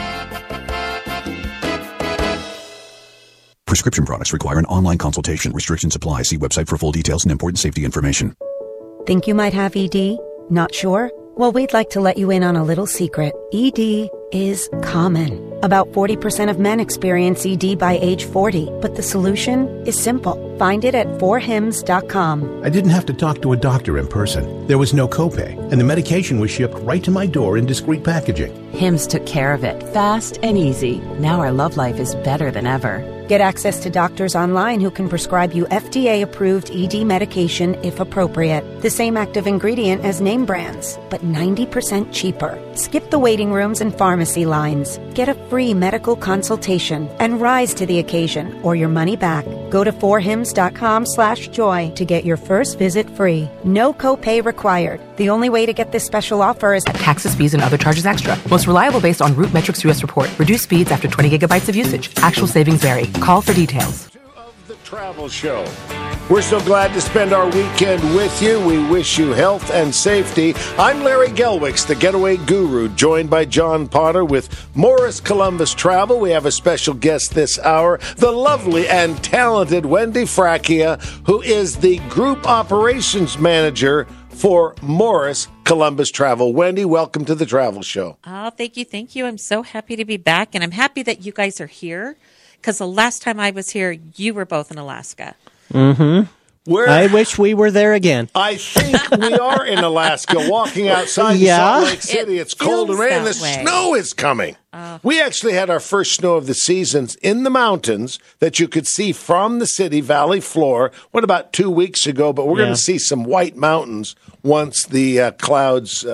Prescription products require an online consultation. Restrictions apply. See website for full details and important safety information. Think you might have ED? Not sure? Well, we'd like to let you in on a little secret. ED is common. About 40% of men experience ED by age 40, but the solution is simple. Find it at 4hims.com. I didn't have to talk to a doctor in person. There was no copay, and the medication was shipped right to my door in discreet packaging. Hims took care of it, fast and easy. Now our love life is better than ever. Get access to doctors online who can prescribe you FDA-approved ED medication if appropriate. The same active ingredient as name brands, but 90% cheaper. Skip the waiting rooms and pharmacy lines. Get a free medical consultation and rise to the occasion or your money back. Go to forhims.com/joy to get your first visit free. No copay required. The only way to get this special offer is taxes, fees, and other charges extra. Most reliable based on Root Metrics US report. Reduced speeds after 20 gigabytes of usage. Actual savings vary. Call for details. The Travel Show. We're so glad to spend our weekend with you. We wish you health and safety. I'm Larry Gelwicks, the Getaway Guru, joined by John Potter with Morris Columbus Travel. We have a special guest this hour, the lovely and talented Wendy Fracchia, who is the Group Operations Manager for Morris Columbus Travel. Wendy, welcome to the Travel Show. Oh, thank you. Thank you. I'm so happy to be back, and I'm happy that you guys are here because the last time I was here, you were both in Alaska. Mm-hmm. I wish we were there again. I think we are in Alaska, walking outside Salt Lake City. It's cold and rainy, and the snow is coming. We actually had our first snow of the seasons in the mountains that you could see from the city, valley floor, about 2 weeks ago, but we're going to see some white mountains once the clouds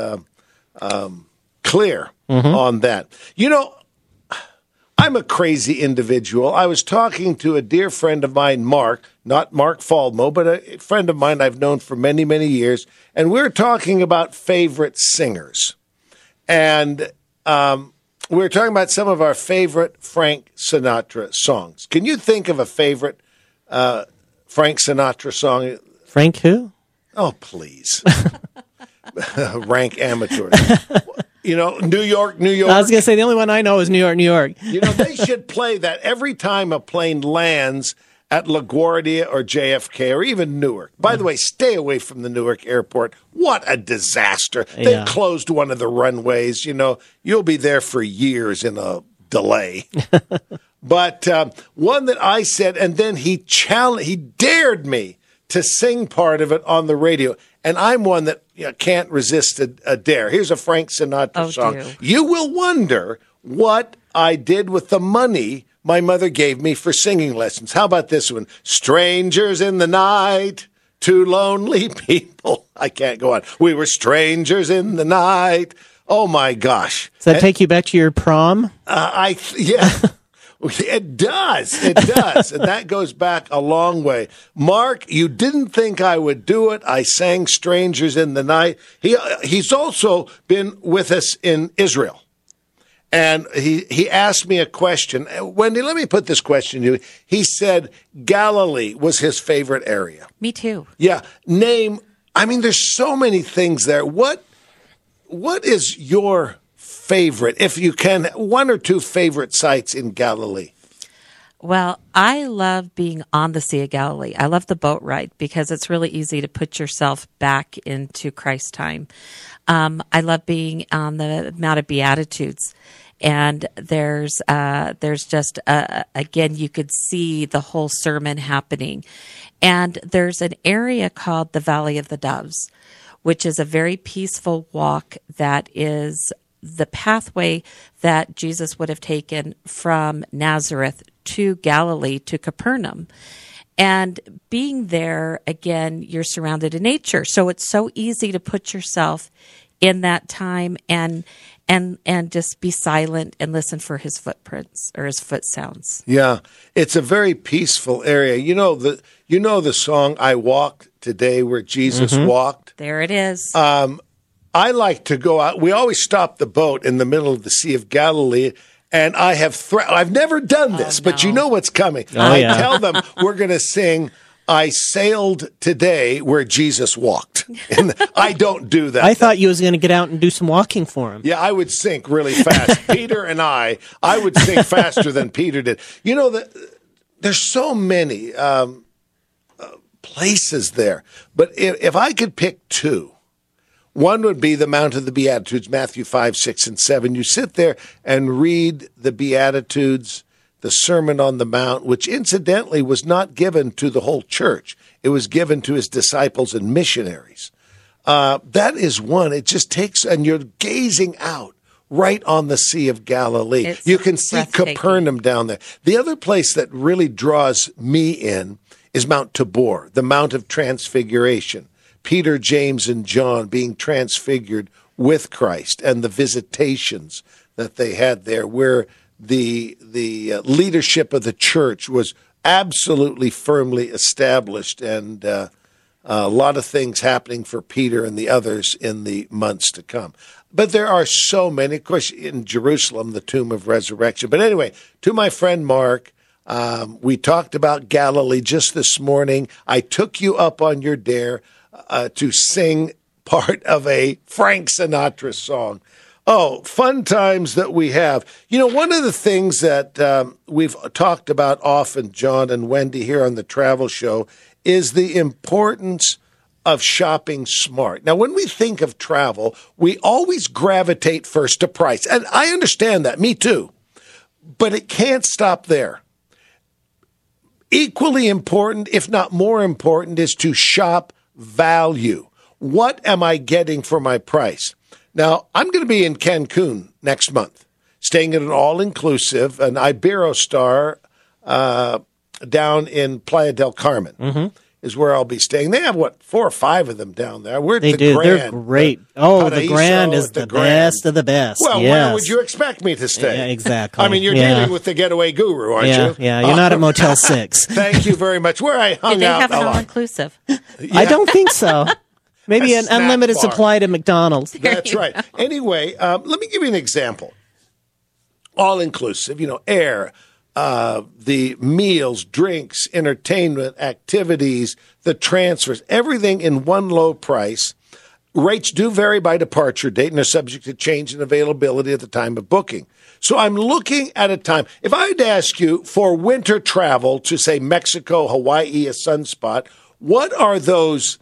clear on that. You know, I'm a crazy individual. I was talking to a dear friend of mine, Mark, not Mark Faldmo, but a friend of mine I've known for many, many years, and we're talking about favorite singers. And we're talking about some of our favorite Frank Sinatra songs. Can you think of a favorite Frank Sinatra song? Frank who? Oh, please. Rank amateurs. You know, New York, New York. I was going to say, the only one I know is New York, New York. You know, they should play that every time a plane lands at LaGuardia or JFK or even Newark. By the way, stay away from the Newark airport. What a disaster. They closed one of the runways. You know, you'll be there for years in a delay. But one that I said, and then he dared me to sing part of it on the radio. And I'm one that can't resist a dare. Here's a Frank Sinatra song. Dear. You will wonder what I did with the money my mother gave me for singing lessons. How about this one? Strangers in the night, two lonely people. I can't go on. We were strangers in the night. Oh, my gosh. Does that take you back to your prom? Yeah. It does. It does. And that goes back a long way. Mark, you didn't think I would do it. I sang Strangers in the Night. He's also been with us in Israel. And he asked me a question. Wendy, let me put this question to you. He said Galilee was his favorite area. Me too. Yeah. There's so many things there. What is your favorite, if you can, one or two favorite sites in Galilee? Well, I love being on the Sea of Galilee. I love the boat ride because it's really easy to put yourself back into Christ's time. I love being on the Mount of Beatitudes. And there's just, again, you could see the whole sermon happening. And there's an area called the Valley of the Doves, which is a very peaceful walk that is the pathway that Jesus would have taken from Nazareth to Galilee to Capernaum. And being there, again, you're surrounded in nature. So it's so easy to put yourself in that time and just be silent and listen for his footprints or his foot sounds. Yeah, it's a very peaceful area. You know the song "I Walked Today" where Jesus walked. There it is. I like to go out. We always stop the boat in the middle of the Sea of Galilee, and I've never done this, but you know what's coming. I tell them we're going to sing "I Sailed Today" where Jesus walked. And I don't do that. I thought you was going to get out and do some walking for him. Yeah, I would sink really fast. Peter and I would sink faster than Peter did. You know, there's so many places there. But if I could pick two, one would be the Mount of the Beatitudes, Matthew 5, 6, and 7. You sit there and read the Beatitudes, the Sermon on the Mount, which incidentally was not given to the whole church. It was given to his disciples and missionaries. That is one. It just takes, and you're gazing out right on the Sea of Galilee. You can see Capernaum down there. The other place that really draws me in is Mount Tabor, the Mount of Transfiguration. Peter, James, and John being transfigured with Christ and the visitations that they had there, where the leadership of the church was absolutely firmly established, and a lot of things happening for Peter and the others in the months to come. But there are so many, of course, in Jerusalem, the tomb of resurrection. But anyway, to my friend Mark, we talked about Galilee just this morning. I took you up on your dare to sing part of a Frank Sinatra song. Oh, fun times that we have. You know, one of the things that we've talked about often, John and Wendy, here on the Travel Show, is the importance of shopping smart. Now, when we think of travel, we always gravitate first to price. And I understand that, me too. But it can't stop there. Equally important, if not more important, is to shop value. What am I getting for my price? Now, I'm going to be in Cancun next month, staying at an all-inclusive, an Iberostar down in Playa del Carmen is where I'll be staying. They have, 4 or 5 of them down there. We're at the Grand. They're great. The Grand is the best of the best. Well, where would you expect me to stay? Yeah, exactly. I mean, you're dealing with the getaway guru, aren't you? Yeah, you're not at Motel 6. Thank you very much. Where I hung Do they out have a an lot. all-inclusive? I don't think so. Maybe an snack unlimited bar. supply to McDonald's. That's right. Anyway, let me give you an example. All-inclusive, air, the meals, drinks, entertainment, activities, the transfers, everything in one low price. Rates do vary by departure date and are subject to change in availability at the time of booking. So I'm looking at a time. If I had to ask you for winter travel to, say, Mexico, Hawaii, a sunspot, what are those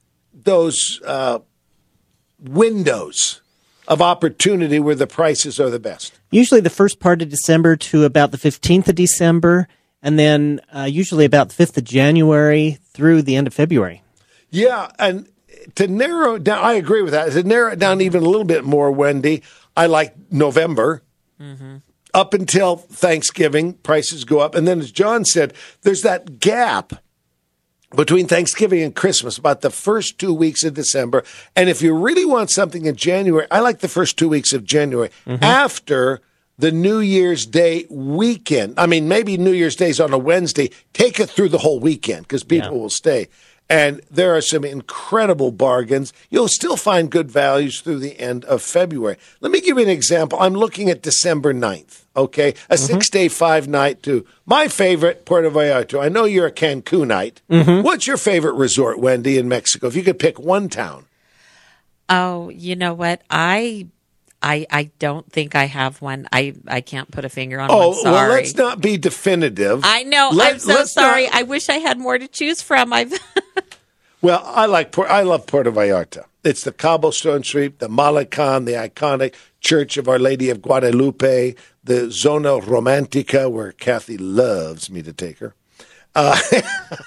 windows of opportunity where the prices are the best? Usually the first part of December to about the 15th of December, and then usually about the 5th of January through the end of February. Yeah, and to narrow it down, I agree with that. To narrow it down even a little bit more, Wendy, I like November. Up until Thanksgiving, prices go up. And then, as John said, there's that gap between Thanksgiving and Christmas, about the first 2 weeks of December. And if you really want something in January, I like the first 2 weeks of January after the New Year's Day weekend. I mean, maybe New Year's Day's on a Wednesday. Take it through the whole weekend because people will stay. And there are some incredible bargains. You'll still find good values through the end of February. Let me give you an example. I'm looking at December 9th, okay? A 6-day, 5-night to my favorite, Puerto Vallarta. I know you're a Cancunite. What's your favorite resort, Wendy, in Mexico? If you could pick one town. Oh, you know what? I don't think I have one. I can't put a finger on one. Sorry. Well, let's not be definitive. I know. I'm so sorry. I wish I had more to choose from. Well, I love Puerto Vallarta. It's the cobblestone street, the Malecon, the iconic Church of Our Lady of Guadalupe, the Zona Romantica, where Kathy loves me to take her. Anyway,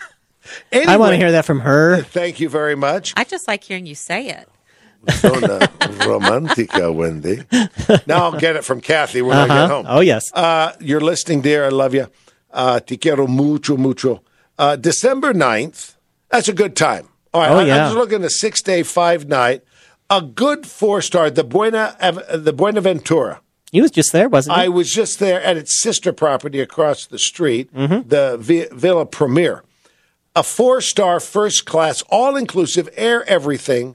I want to hear that from her. Thank you very much. I just like hearing you say it. Zona Romantica, Wendy. Now I'll get it from Kathy when I get home. Oh, yes. You're listening, dear. I love you. Te quiero mucho, mucho. December 9th, that's a good time. All right, I'm just looking at a 6-day, 5-night, a good 4-star, the Buenaventura. You was just there, wasn't you? I was just there at its sister property across the street, the Villa Premier. A 4-star, first class, all-inclusive, air everything,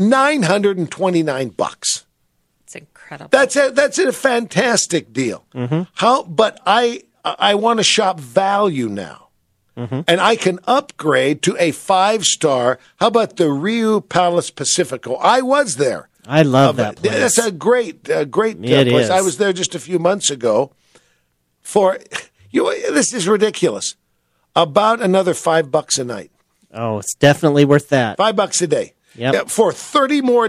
$929. It's incredible. That's a fantastic deal. But I want to shop value now. And I can upgrade to a 5-star. How about the Rio Palace Pacifico? I was there. I love that place. That's a great place. Is. I was there just a few months ago. This is ridiculous. About another $5 a night. Oh, it's definitely worth that. $5 a day. Yep. For $30 more,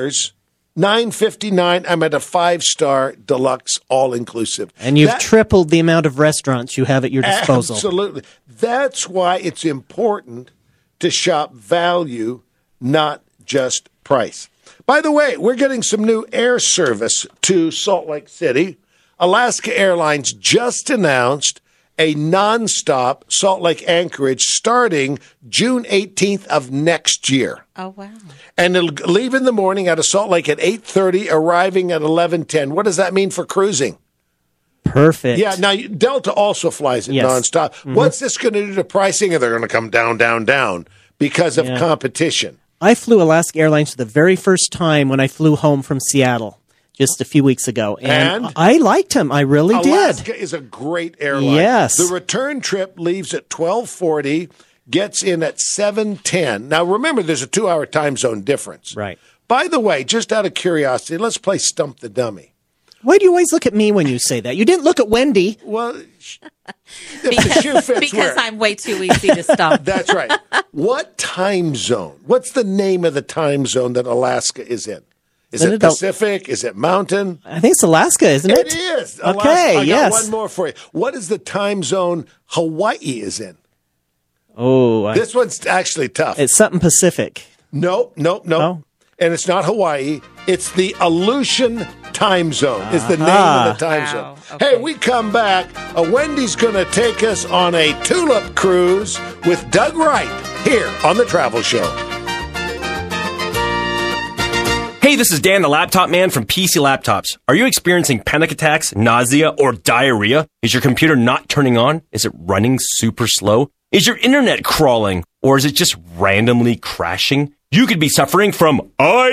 $9.59. I'm at a 5-star deluxe all-inclusive. And you've tripled the amount of restaurants you have at your disposal. Absolutely. That's why it's important to shop value, not just price. By the way, we're getting some new air service to Salt Lake City. Alaska Airlines just announced a nonstop Salt Lake Anchorage starting June 18th of next year. Oh, wow. And it'll leave in the morning out of Salt Lake at 8:30, arriving at 11:10. What does that mean for cruising? Perfect. Yeah, now Delta also flies it nonstop. Mm-hmm. What's this going to do to pricing? They're going to come down, down, down because of competition. I flew Alaska Airlines for the very first time when I flew home from Seattle just a few weeks ago. And I liked him. I really did. Alaska is a great airline. Yes. The return trip leaves at 12:40, gets in at 7:10. Now, remember, there's a 2-hour time zone difference. Right. By the way, just out of curiosity, let's play Stump the Dummy. Why do you always look at me when you say that? You didn't look at Wendy. Well, the shoe fits because I'm way too easy to stump. That's right. What time zone? What's the name of the time zone that Alaska is in? Is it Pacific? Is it Mountain? I think it's Alaska, isn't it? It is. Alaska. Okay, I got yes. one more for you. What is the time zone Hawaii is in? Oh. This one's actually tough. It's something Pacific. Nope. Oh. And it's not Hawaii. It's the Aleutian time zone is the name of the time zone. Okay. Hey, we come back. Wendy's going to take us on a tulip cruise with Doug Wright here on The Travel Show. Hey, this is Dan, the laptop man from PC Laptops. Are you experiencing panic attacks, nausea, or diarrhea? Is your computer not turning on? Is it running super slow? Is your internet crawling? Or is it just randomly crashing? You could be suffering from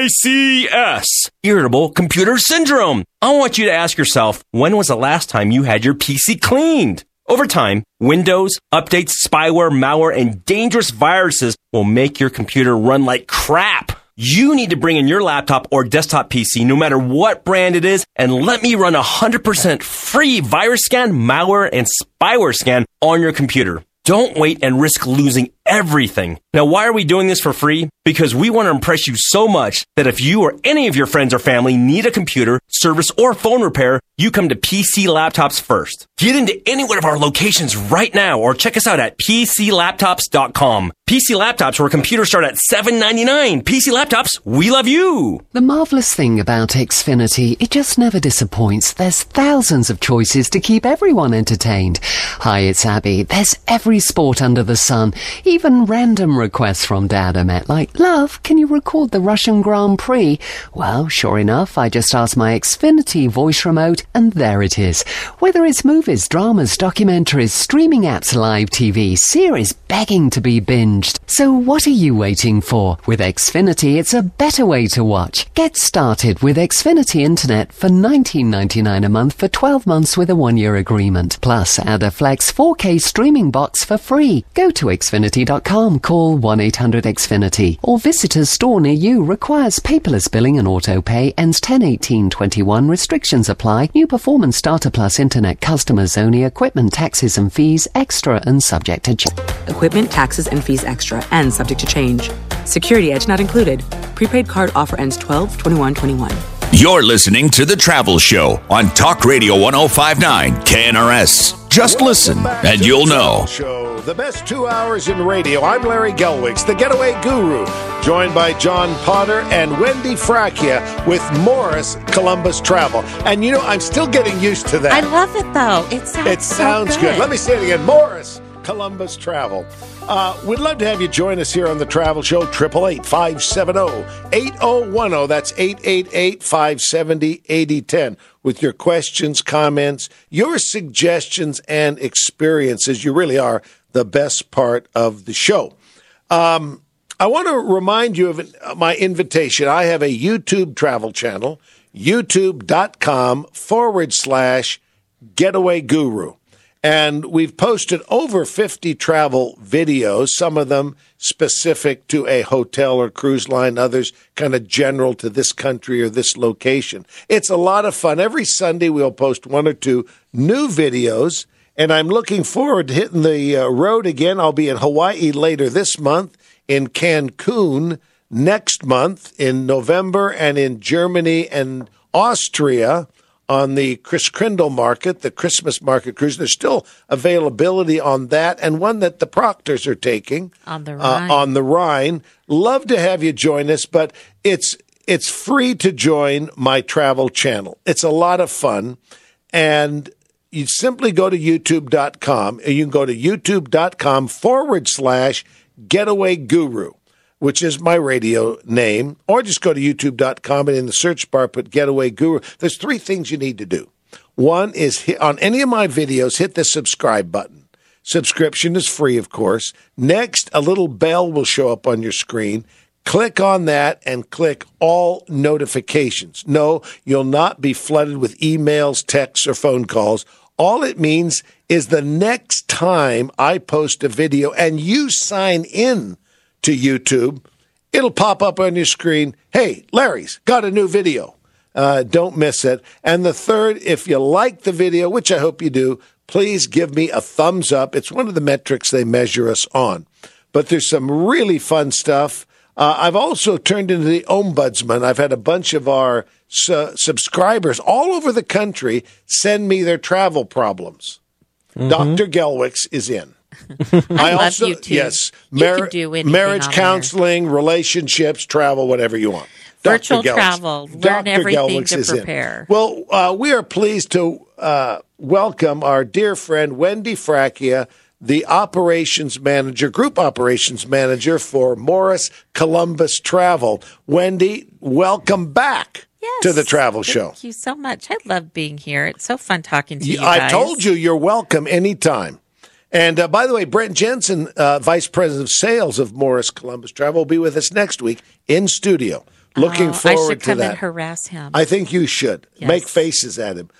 ICS, Irritable Computer Syndrome. I want you to ask yourself, when was the last time you had your PC cleaned? Over time, Windows, updates, spyware, malware, and dangerous viruses will make your computer run like crap. You need to bring in your laptop or desktop PC, no matter what brand it is, and let me run a 100% free virus scan, malware, and spyware scan on your computer. Don't wait and risk losing everything. Now, why are we doing this for free? Because we want to impress you so much that if you or any of your friends or family need a computer, service, or phone repair, you come to PC Laptops first. Get into any one of our locations right now or check us out at PCLaptops.com. PC Laptops, where computers start at $7.99. PC Laptops, we love you. The marvelous thing about Xfinity, it just never disappoints. There's thousands of choices to keep everyone entertained. Hi, it's Abby. There's every sport under the sun. Even random requests from Dad are met, like, love, can you record the Russian Grand Prix? Well, sure enough, I just asked my Xfinity voice remote, and there it is. Whether it's movies, dramas, documentaries, streaming apps, live TV, series begging to be binged. So what are you waiting for? With Xfinity, it's a better way to watch. Get started with Xfinity Internet for $19.99 a month for 12 months with a 1-year agreement. Plus, add a Flex 4K streaming box for free. Go to Xfinity.com, call 1-800-XFINITY, or visit a store near you. Requires paperless billing and auto pay. Ends 10/18/21. Restrictions apply. New Performance Starter Plus Internet customers only. Equipment, taxes and fees extra and subject to change. Equipment, taxes, and fees extra and subject to change. Security Edge not included. Prepaid card offer ends 12/21/21. You're listening to The Travel Show on Talk Radio 105.9 KNRS. Just listen and you'll know. Show, the best 2 hours in radio. I'm Larry Gelwicks, the getaway guru, joined by John Potter and Wendy Fracchia with Morris Columbus Travel. And you know, I'm still getting used to that. I love it, though. It sounds good. Let me say it again. Morris Columbus Travel. We'd love to have you join us here on the Travel Show. 888-570-8010. That's 888-570-8010. With your questions, comments, your suggestions, and experiences. You really are the best part of the show. I want to remind you of my invitation. I have a YouTube travel channel, youtube.com/Getaway Guru. And we've posted over 50 travel videos, some of them specific to a hotel or cruise line, others kind of general to this country or this location. It's a lot of fun. Every Sunday we'll post 1 or 2 new videos, and I'm looking forward to hitting the road again. I'll be in Hawaii later this month, in Cancun next month, in November, and in Germany and Austria on the Chris Krindle Market, the Christmas Market Cruise. There's still availability on that, and one that the Proctors are taking on the Rhine. On the Rhine. Love to have you join us, but it's free to join my travel channel. It's a lot of fun, and you simply go to youtube.com, and you can go to youtube.com/Getaway Guru, which is my radio name, or just go to youtube.com and in the search bar put Getaway Guru. There's three things you need to do. One is on any of my videos, hit the subscribe button. Subscription is free, of course. Next, a little bell will show up on your screen. Click on that and click all notifications. No, you'll not be flooded with emails, texts, or phone calls. All it means is the next time I post a video and you sign in to YouTube, it'll pop up on your screen, hey, Larry's got a new video. Don't miss it. And the third, if you like the video, which I hope you do, please give me a thumbs up. It's one of the metrics they measure us on. But there's some really fun stuff. I've also turned into the ombudsman. I've had a bunch of our subscribers all over the country send me their travel problems. Mm-hmm. Dr. Gelwix is in. I love you too. Yes, you can do anything marriage on counseling, relationships, travel, whatever you want. Virtual travel, learn everything to prepare. Well, we are pleased to welcome our dear friend Wendy Fracchia, the group operations manager for Morris Columbus Travel. Wendy, welcome back to the Travel Show. Thank you so much. I love being here. It's so fun talking to you guys. I told you you're welcome anytime. And by the way, Brent Jensen, Vice President of Sales of Morris Columbus Travel, will be with us next week in studio. Looking forward to that. I should come and harass him. I think you should. Yes. Make faces at him.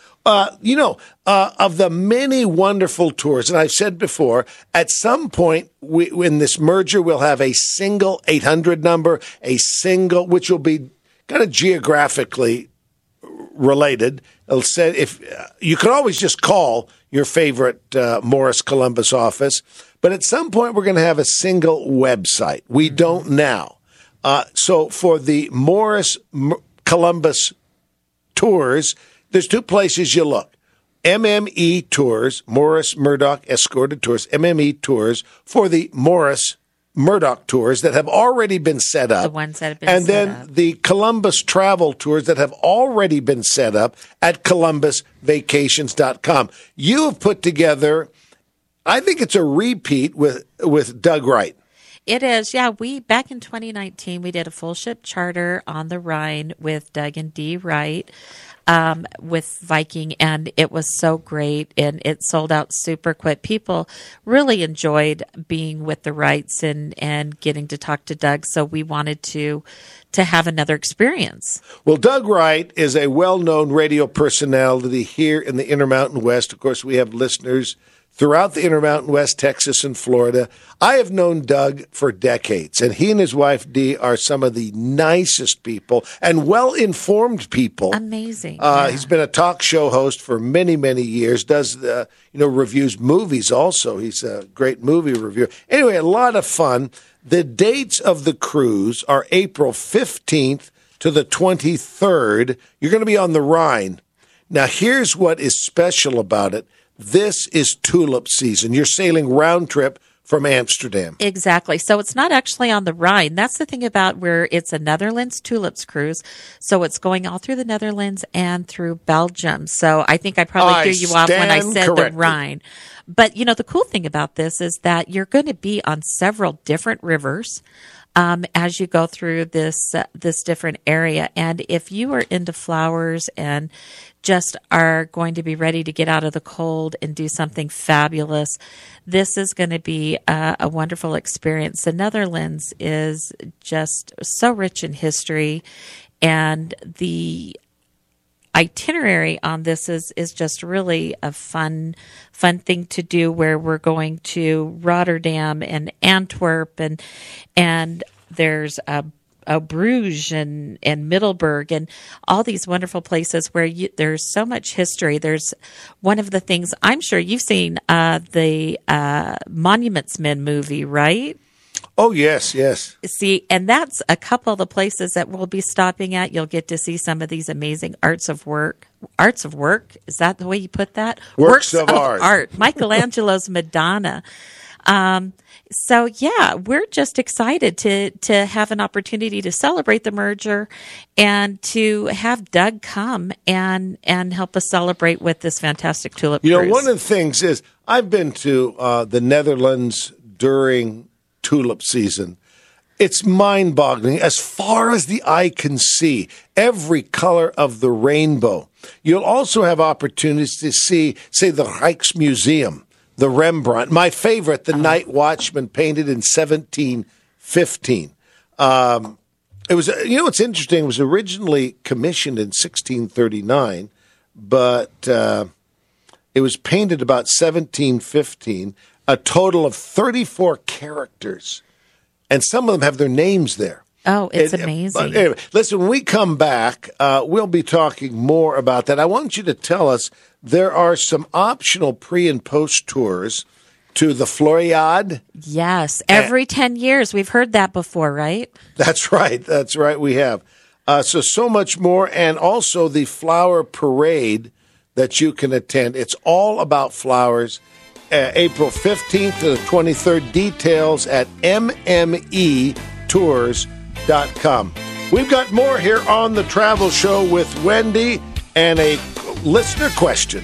Of the many wonderful tours, and I've said before, at some point in this merger, we'll have a single 800 number, which will be kind of geographically related. It'll say if you can always just call your favorite Morris Columbus office, but at some point we're going to have a single website. We don't now. So for the Morris Columbus tours, there's two places you look. MME Tours, Morris Murdoch Escorted Tours, MME Tours for the Morris Murdoch tours that have already been set up. The ones that have been and set then up. The Columbus Travel tours that have already been set up at columbusvacations.com. You have put together, I think it's a repeat with Doug Wright. It is, yeah. Back in 2019, we did a full ship charter on the Rhine with Doug and Dee Wright with Viking, and it was so great, and it sold out super quick. People really enjoyed being with the Wrights and getting to talk to Doug, so we wanted to have another experience. Well, Doug Wright is a well-known radio personality here in the Intermountain West. Of course, we have listeners throughout the Intermountain West, Texas, and Florida. I have known Doug for decades, and he and his wife, Dee, are some of the nicest people and well-informed people. Amazing. He's been a talk show host for many, many years, does, reviews movies also. He's a great movie reviewer. Anyway, a lot of fun. The dates of the cruise are April 15th to the 23rd. You're going to be on the Rhine. Now, here's what is special about it. This is tulip season. You're sailing round trip from Amsterdam. Exactly. So it's not actually on the Rhine. That's the thing about where it's a Netherlands tulips cruise. So it's going all through the Netherlands and through Belgium. So I think I probably threw you off when I said the Rhine. But, the cool thing about this is that you're going to be on several different rivers as you go through this different area. And if you are into flowers and just are going to be ready to get out of the cold and do something fabulous, this is going to be a wonderful experience. The Netherlands is just so rich in history, and the itinerary on this is just really a fun thing to do, where we're going to Rotterdam and Antwerp and there's Bruges and Middelburg and all these wonderful places where there's so much history. There's one of the things, I'm sure you've seen the Monuments Men movie, right? Oh, yes, yes. See, and that's a couple of the places that we'll be stopping at. You'll get to see some of these amazing arts of work. Arts of work? Is that the way you put that? Works of art. Michelangelo's Madonna. So yeah, we're just excited to have an opportunity to celebrate the merger and to have Doug come and help us celebrate with this fantastic tulip cruise. One of the things is I've been to the Netherlands during tulip season. It's mind-boggling. As far as the eye can see, every color of the rainbow. You'll also have opportunities to see, say, the Rijksmuseum, the Rembrandt. My favorite, the Night Watchman, painted in 1715. It was, what's interesting, it was originally commissioned in 1639, but it was painted about 1715, a total of 34 characters. And some of them have their names there. Oh, it's amazing. But anyway, listen, when we come back, we'll be talking more about that. I want you to tell us there are some optional pre- and post-tours to the Floriade. Yes, every 10 years. We've heard that before, right? That's right. That's right, we have. So much more, and also the flower parade that you can attend. It's all about flowers. April 15th to the 23rd. Details at mmetours.com. We've got more here on The Travel Show with Wendy and a listener question.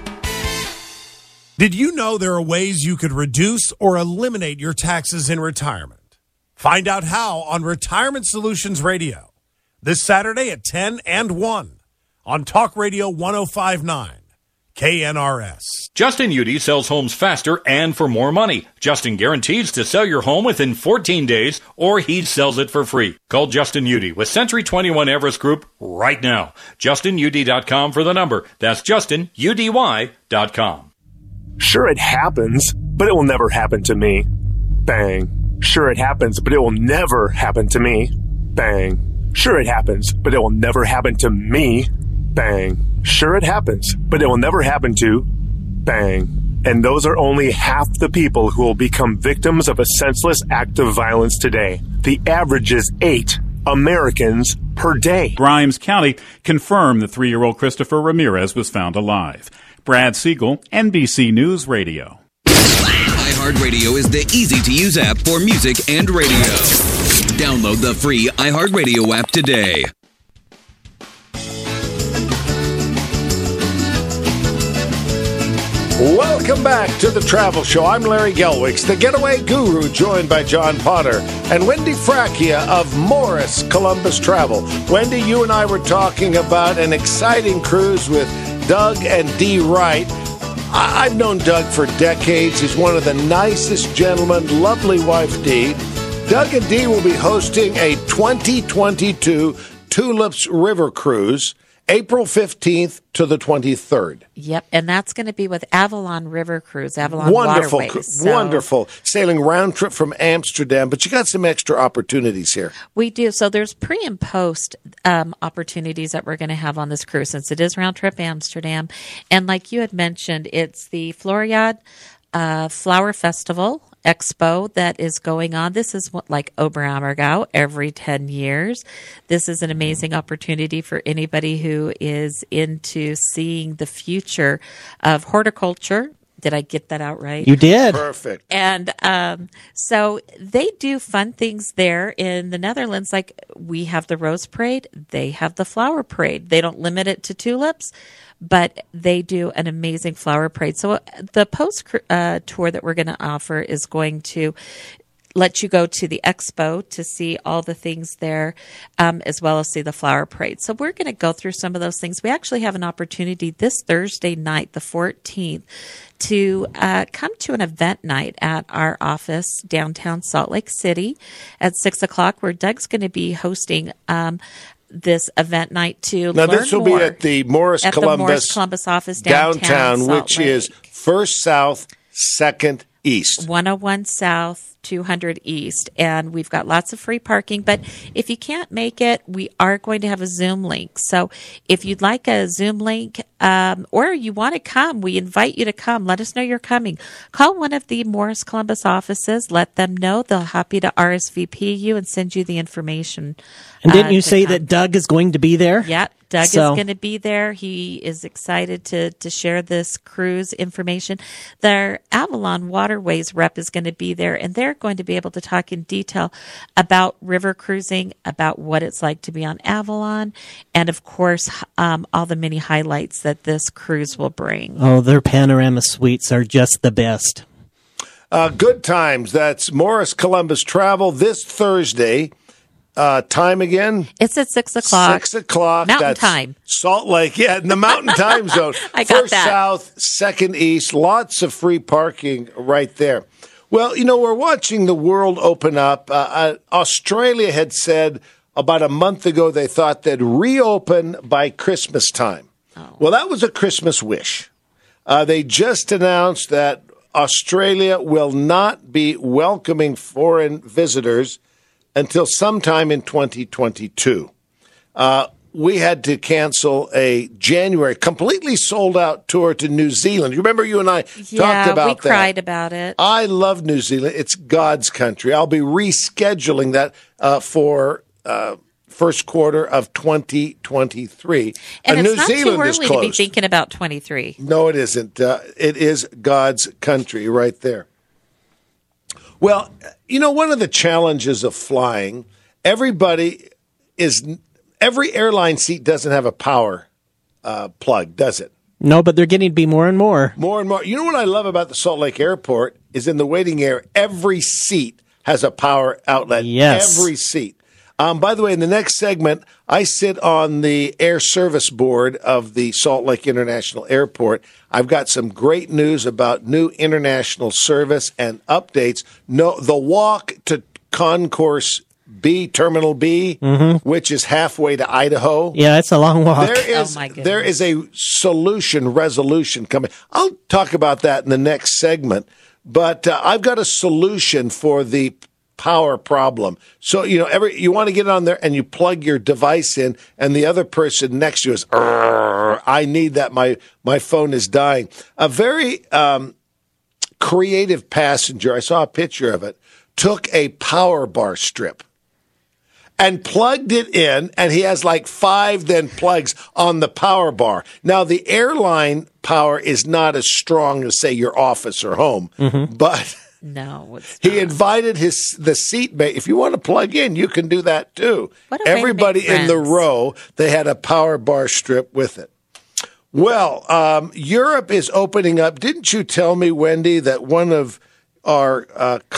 Did you know there are ways you could reduce or eliminate your taxes in retirement? Find out how on Retirement Solutions Radio this Saturday at 10 and 1 on Talk Radio 105.9. KNRS. Justin Udy sells homes faster and for more money. Justin guarantees to sell your home within 14 days or he sells it for free. Call Justin Udy with Century 21 Everest Group right now. JustinUdy.com for the number. That's JustinUdy.com. Sure, it happens, but it will never happen to me. Bang. Sure, it happens, but it will never happen to me. Bang. Sure, it happens, but it will never happen to me. Bang. Sure, it happens, but it will never happen to bang. And those are only half the people who will become victims of a senseless act of violence today. The average is 8 Americans per day. Grimes County confirmed the 3-year-old Christopher Ramirez was found alive. Brad Siegel, NBC News Radio. iHeartRadio is the easy-to-use app for music and radio. Download the free iHeartRadio app today. Welcome back to The Travel Show. I'm Larry Gelwicks, the getaway guru, joined by John Potter and Wendy Fracchia of Morris Columbus Travel. Wendy, you and I were talking about an exciting cruise with Doug and Dee Wright. I've known Doug for decades. He's one of the nicest gentlemen, lovely wife Dee. Doug and Dee will be hosting a 2022 Tulips River Cruise, April 15th to the 23rd. Yep, and that's going to be with Avalon River Cruise, Avalon Wonderful, Waterways. wonderful. Sailing round trip from Amsterdam, but you got some extra opportunities here. We do. So there's pre and post opportunities that we're going to have on this cruise since it is round trip Amsterdam. And like you had mentioned, it's the Floriade Flower Festival Expo that is going on. This is like Oberammergau every 10 years. This is an amazing opportunity for anybody who is into seeing the future of horticulture. Did I get that out right? You did. Perfect. And so they do fun things there in the Netherlands. Like we have the Rose Parade. They have the Flower Parade. They don't limit it to tulips, but they do an amazing flower parade. So the post tour that we're going to offer is going to let you go to the expo to see all the things there, as well as see the flower parade. So we're going to go through some of those things. We actually have an opportunity this Thursday night, the 14th, to come to an event night at our office downtown Salt Lake City at 6 o'clock, where Doug's going to be hosting this event night to now, learn this will more be at the Morris at Columbus, the Morris Columbus office downtown which Salt Lake. is 1st South, 2nd East. 101 South, 200 East, and we've got lots of free parking. But if you can't make it, we are going to have a Zoom link. So if you'd like a Zoom link, or you want to come, we invite you to come. Let us know you're coming. Call one of the Morris Columbus offices. Let them know. They'll happy to RSVP you and send you the information. And didn't you say that Doug is going to be there? Yeah, Doug is going to be there. He is excited to share this cruise information. Their Avalon Waterways rep is going to be there, and they're going to be able to talk in detail about river cruising, about what it's like to be on Avalon, and of course, all the many highlights that this cruise will bring. Oh, their panorama suites are just the best. Good times. That's Morris Columbus Travel this Thursday. Time again? It's at 6 o'clock. 6 o'clock. Mountain That's time. Salt Lake. Yeah, in the mountain time zone. I got First that. south, second east. Lots of free parking right there. Well, we're watching the world open up. Australia had said about a month ago they thought they'd reopen by Christmas time. Oh. Well, that was a Christmas wish. They just announced that Australia will not be welcoming foreign visitors until sometime in 2022. We had to cancel a January completely sold-out tour to New Zealand. You remember you and I talked about that? Yeah, we cried about it. I love New Zealand. It's God's country. I'll be rescheduling that for first quarter of 2023. And it's New not Zealand too is early to be closed. thinking about 23. No, it isn't. It is God's country right there. Well, one of the challenges of flying, every airline seat doesn't have a power plug, does it? No, but they're getting to be more and more. More and more. You know what I love about the Salt Lake Airport is in the waiting area, every seat has a power outlet. Yes. Every seat. By the way, in the next segment, I sit on the air service board of the Salt Lake International Airport. I've got some great news about new international service and updates. The walk to Concourse B, Terminal B, which is halfway to Idaho. Yeah, it's a long walk. There is a resolution coming. I'll talk about that in the next segment. But I've got a solution for the power problem. So, you want to get on there and you plug your device in and the other person next to you is, I need that. My phone is dying. A very creative passenger, I saw a picture of it, took a power bar strip and plugged it in, and he has like 5 then plugs on the power bar. Now, the airline power is not as strong as, say, your office or home, but no, it's he invited the seatmate. If you want to plug in, you can do that too. Everybody in the row, they had a power bar strip with it. Well, Europe is opening up. Didn't you tell me, Wendy, that one of our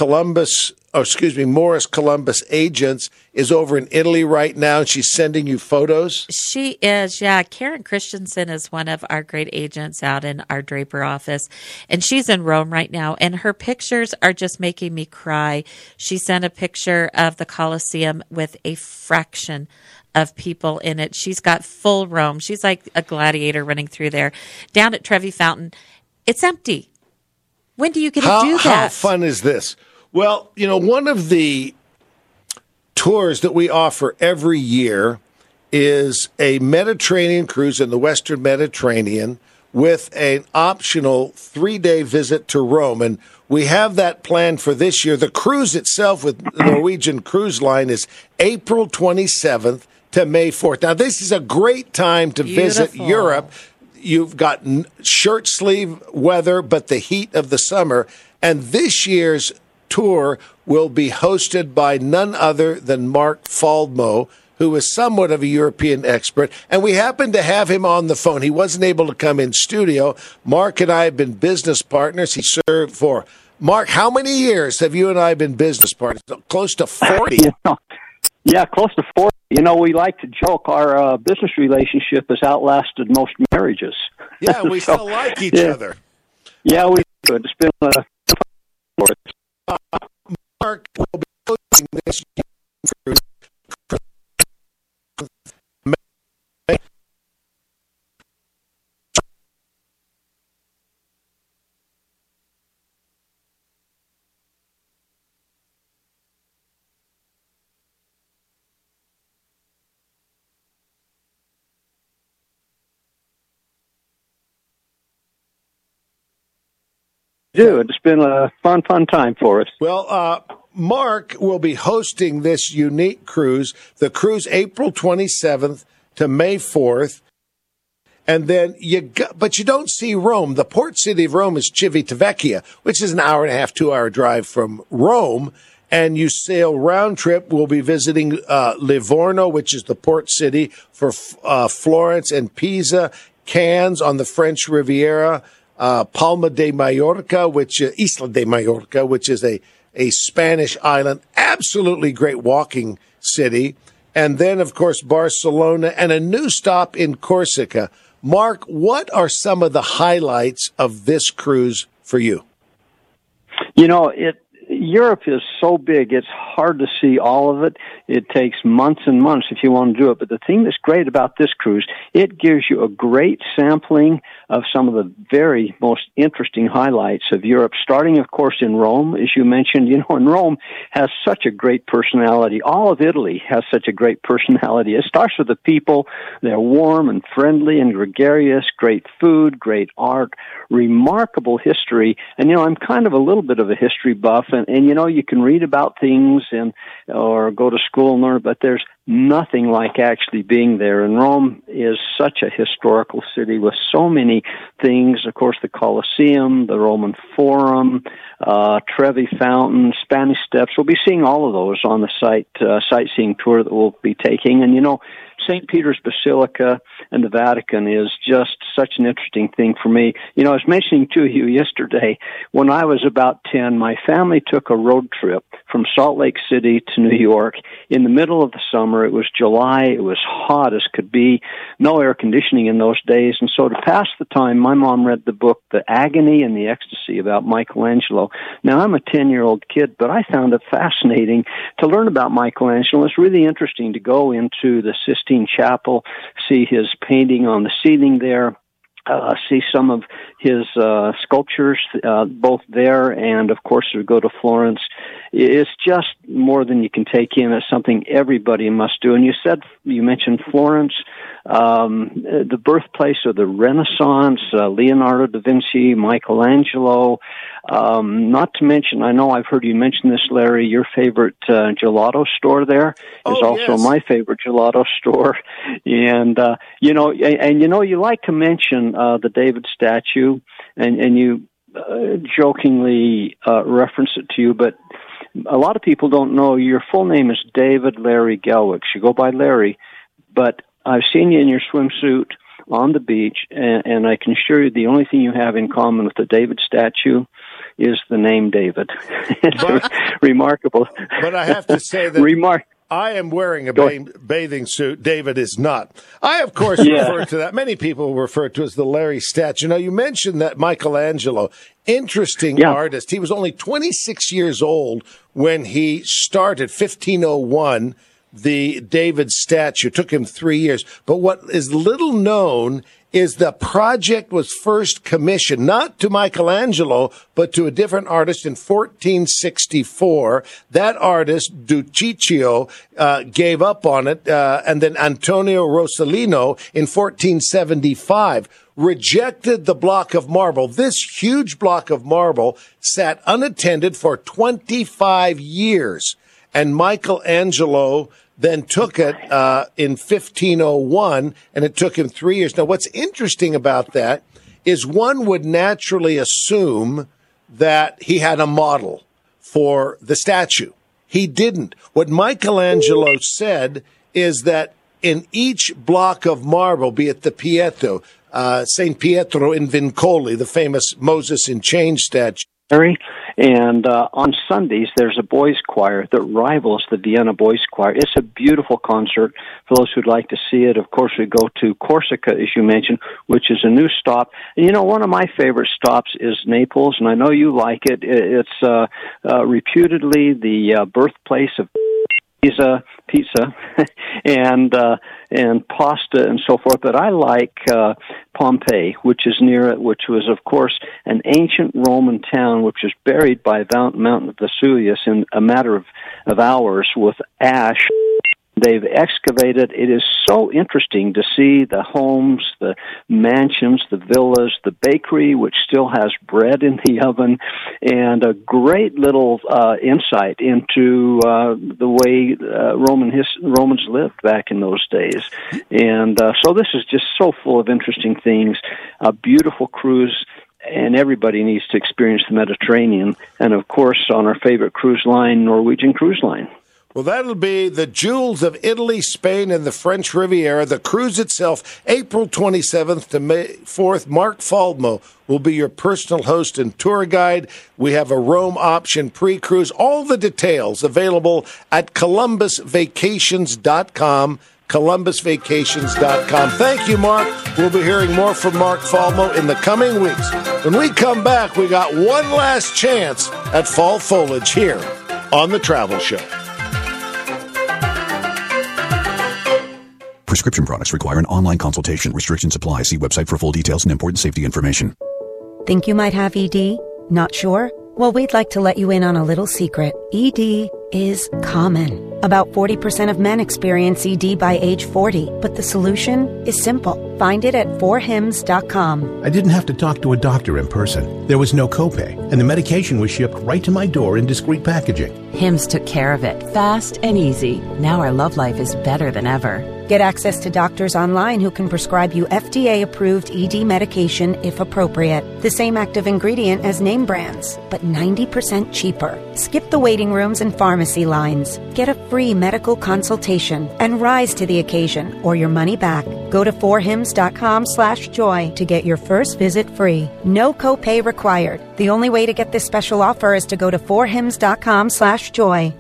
Morris Columbus agents is over in Italy right now, and she's sending you photos? She is, yeah. Karen Christensen is one of our great agents out in our Draper office, and she's in Rome right now, and her pictures are just making me cry. She sent a picture of the Colosseum with a fraction of people in it. She's got full Rome. She's like a gladiator running through there. Down at Trevi Fountain, it's empty. When do you get to do that? How fun is this? Well, one of the tours that we offer every year is a Mediterranean cruise in the Western Mediterranean with an optional 3-day visit to Rome. And we have that planned for this year. The cruise itself with the Norwegian Cruise Line is April 27th to May 4th. Now, this is a great time to visit Europe. You've got shirt sleeve weather, but the heat of the summer. And this year's tour will be hosted by none other than Mark Faldmo, who is somewhat of a European expert. And we happen to have him on the phone. He wasn't able to come in studio. Mark and I have been business partners. He served for... Mark, how many years have you and I been business partners? Close to 40. Yeah, close to 40. We like to joke our business relationship has outlasted most marriages. Yeah, we still like each other. Yeah, we do. It's been Mark will be hosting this cruise. do. It's been a fun time for us. Well, Mark will be hosting this unique cruise, the cruise April 27th to May 4th. And then but you don't see Rome. The port city of Rome is Civitavecchia, which is an hour and a half, 2-hour drive from Rome. And you sail round trip. We'll be visiting Livorno, which is the port city for Florence and Pisa, Cannes on the French Riviera, Palma de Mallorca, Isla de Mallorca, which is a Spanish island. Absolutely great walking city. And then, of course, Barcelona and a new stop in Corsica. Mark, what are some of the highlights of this cruise for you? Europe is so big, it's hard to see all of it. It takes months and months if you want to do it. But the thing that's great about this cruise, it gives you a great sampling of some of the very most interesting highlights of Europe, starting, of course, in Rome, as you mentioned. And Rome has such a great personality. All of Italy has such a great personality. It starts with the people. They're warm and friendly and gregarious, great food, great art, remarkable history. And, I'm kind of a little bit of a history buff, and you can read about things or go to school and learn, but there's nothing like actually being there. And Rome is such a historical city with so many things. Of course, the Colosseum, the Roman Forum, Trevi Fountain, Spanish Steps. We'll be seeing all of those on the sightseeing tour that we'll be taking. And, St. Peter's Basilica and the Vatican is just such an interesting thing for me. I was mentioning to you yesterday, when I was about 10, my family took a road trip from Salt Lake City to New York in the middle of the summer. It was July. It was hot as could be. No air conditioning in those days. And so to pass the time, my mom read the book, The Agony and the Ecstasy, about Michelangelo. Now, I'm a 10-year-old kid, but I found it fascinating to learn about Michelangelo. It's really interesting to go into the Sistine Chapel, see his painting on the ceiling there, see some of his sculptures both there and, of course, we go to Florence. It's just more than you can take in. It's something everybody must do. And you mentioned Florence, the birthplace of the Renaissance, Leonardo da Vinci, Michelangelo. Not to mention, I know I've heard you mention this, Larry, your favorite gelato store there is also my favorite gelato store. And, you like to mention the David statue, and you jokingly reference it to you, but a lot of people don't know your full name is David Larry Gelwicks. You go by Larry, but I've seen you in your swimsuit on the beach, and I can assure you the only thing you have in common with the David statue is the name David. It's remarkable. But I have to say that I am wearing a bathing suit. David is not. I, of course, refer to that. Many people refer to it as the Larry statue. Now, you mentioned that Michelangelo, interesting artist. He was only 26 years old when he started 1501. The David statue. It took him 3 years. But what is little known is the project was first commissioned, not to Michelangelo, but to a different artist in 1464. That artist, Duciccio, gave up on it, and then Antonio Rossellino in 1475 rejected the block of marble. This huge block of marble sat unattended for 25 years. And Michelangelo then took it in 1501, and it took him 3 years. Now, what's interesting about that is one would naturally assume that he had a model for the statue. He didn't. What Michelangelo said is that in each block of marble, be it the Pietro, St. Pietro in Vincoli, the famous Moses in chains statue, and on Sundays, there's a boys' choir that rivals the Vienna Boys' Choir. It's a beautiful concert for those who'd like to see it. Of course, we go to Corsica, as you mentioned, which is a new stop. And, one of my favorite stops is Naples, and I know you like it. It's reputedly the birthplace of pizza and pasta and so forth, but I like Pompeii, which is near it, which was, of course, an ancient Roman town which was buried by Mount Vesuvius in a matter of hours with ash they've excavated. It is so interesting to see the homes, the mansions, the villas, the bakery, which still has bread in the oven, and a great little insight into the way Romans lived back in those days. And so this is just so full of interesting things. A beautiful cruise, and everybody needs to experience the Mediterranean. And, of course, on our favorite cruise line, Norwegian Cruise Line. Well, that'll be the Jewels of Italy, Spain, and the French Riviera. The cruise itself, April 27th to May 4th. Mark Faldmo will be your personal host and tour guide. We have a Rome option pre-cruise. All the details available at ColumbusVacations.com. ColumbusVacations.com. Thank you, Mark. We'll be hearing more from Mark Faldmo in the coming weeks. When we come back, we got one last chance at fall foliage here on The Travel Show. Prescription products require an online consultation. Restrictions apply. See website for full details and important safety information. Think you might have ED? Not sure? Well, we'd like to let you in on a little secret. ED is common. About 40% of men experience ED by age 40, but the solution is simple. Find it at 4hims.com. I didn't have to talk to a doctor in person. There was no copay, and the medication was shipped right to my door in discreet packaging. Hims took care of it, fast and easy. Now our love life is better than ever. Get access to doctors online who can prescribe you FDA-approved ED medication if appropriate. The same active ingredient as name brands, but 90% cheaper. Skip the waiting rooms and pharmacy lines. Get a free medical consultation and rise to the occasion or your money back. Go to 4hims.com/joy to get your first visit free. No copay required. The only way to get this special offer is to go to 4hims.com/joy.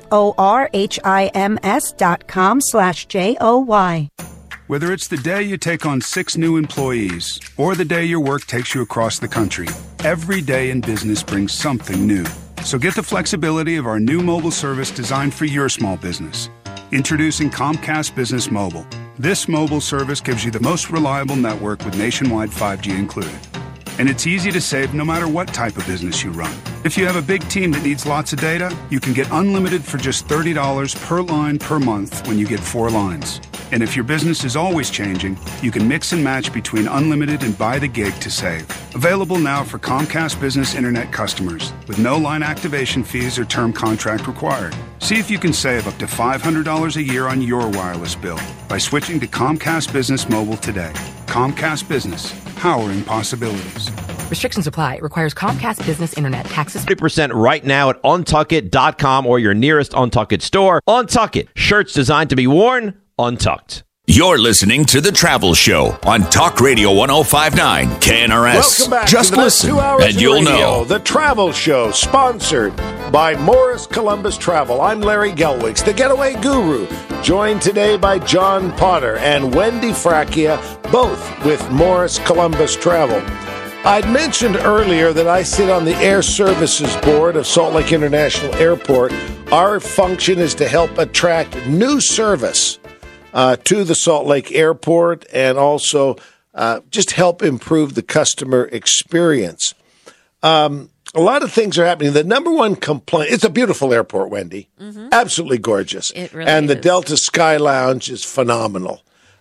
FORHIMS.com/JOY. Whether it's the day you take on 6 new employees or the day your work takes you across the country, every day in business brings something new. So get the flexibility of our new mobile service designed for your small business. Introducing Comcast Business Mobile. This mobile service gives you the most reliable network with nationwide 5G included. And it's easy to save no matter what type of business you run. If you have a big team that needs lots of data, you can get unlimited for just $30 per line per month when you get 4 lines. And if your business is always changing, you can mix and match between unlimited and by the gig to save. Available now for Comcast Business Internet customers with no line activation fees or term contract required. See if you can save up to $500 a year on your wireless bill by switching to Comcast Business Mobile today. Comcast Business, powering possibilities. Restrictions apply. Requires Comcast Business Internet. Taxes 30% right now at untuckit.com or your nearest Untuckit store. Untuckit. Shirts designed to be worn untucked. You're listening to The Travel Show on Talk Radio 105.9 KNRS. Welcome back Just to the listen, 2 hours and you'll radio, know. The Travel Show, sponsored by Morris Columbus Travel. I'm Larry Gelwicks, the Getaway Guru, joined today by John Potter and Wendy Fracchia, both with Morris Columbus Travel. I'd mentioned earlier that I sit on the Air Services Board of Salt Lake International Airport. Our function is to help attract new service to the Salt Lake Airport and also just help improve the customer experience. A lot of things are happening. The number one complaint, it's a beautiful airport, Wendy. Mm-hmm. Absolutely gorgeous. It really and the is. Delta Sky Lounge is phenomenal.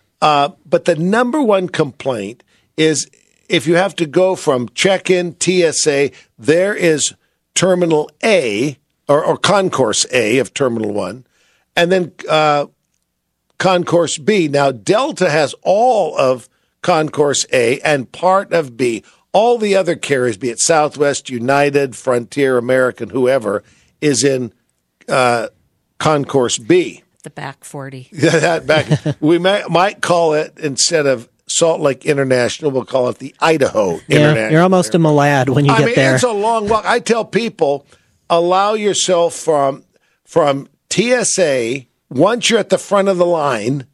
But the number one complaint is if you have to go from check-in TSA, there is Terminal A, or Concourse A of Terminal 1, and then Concourse B. Now, Delta has all of Concourse A and part of B. All the other carriers, be it Southwest, United, Frontier, American, whoever, is in Concourse B. The back 40. We might call it, instead of Salt Lake International, we'll call it the Idaho International. You're almost a Malad when you get there. It's a long walk. I tell people, allow yourself from TSA, once you're at the front of the line,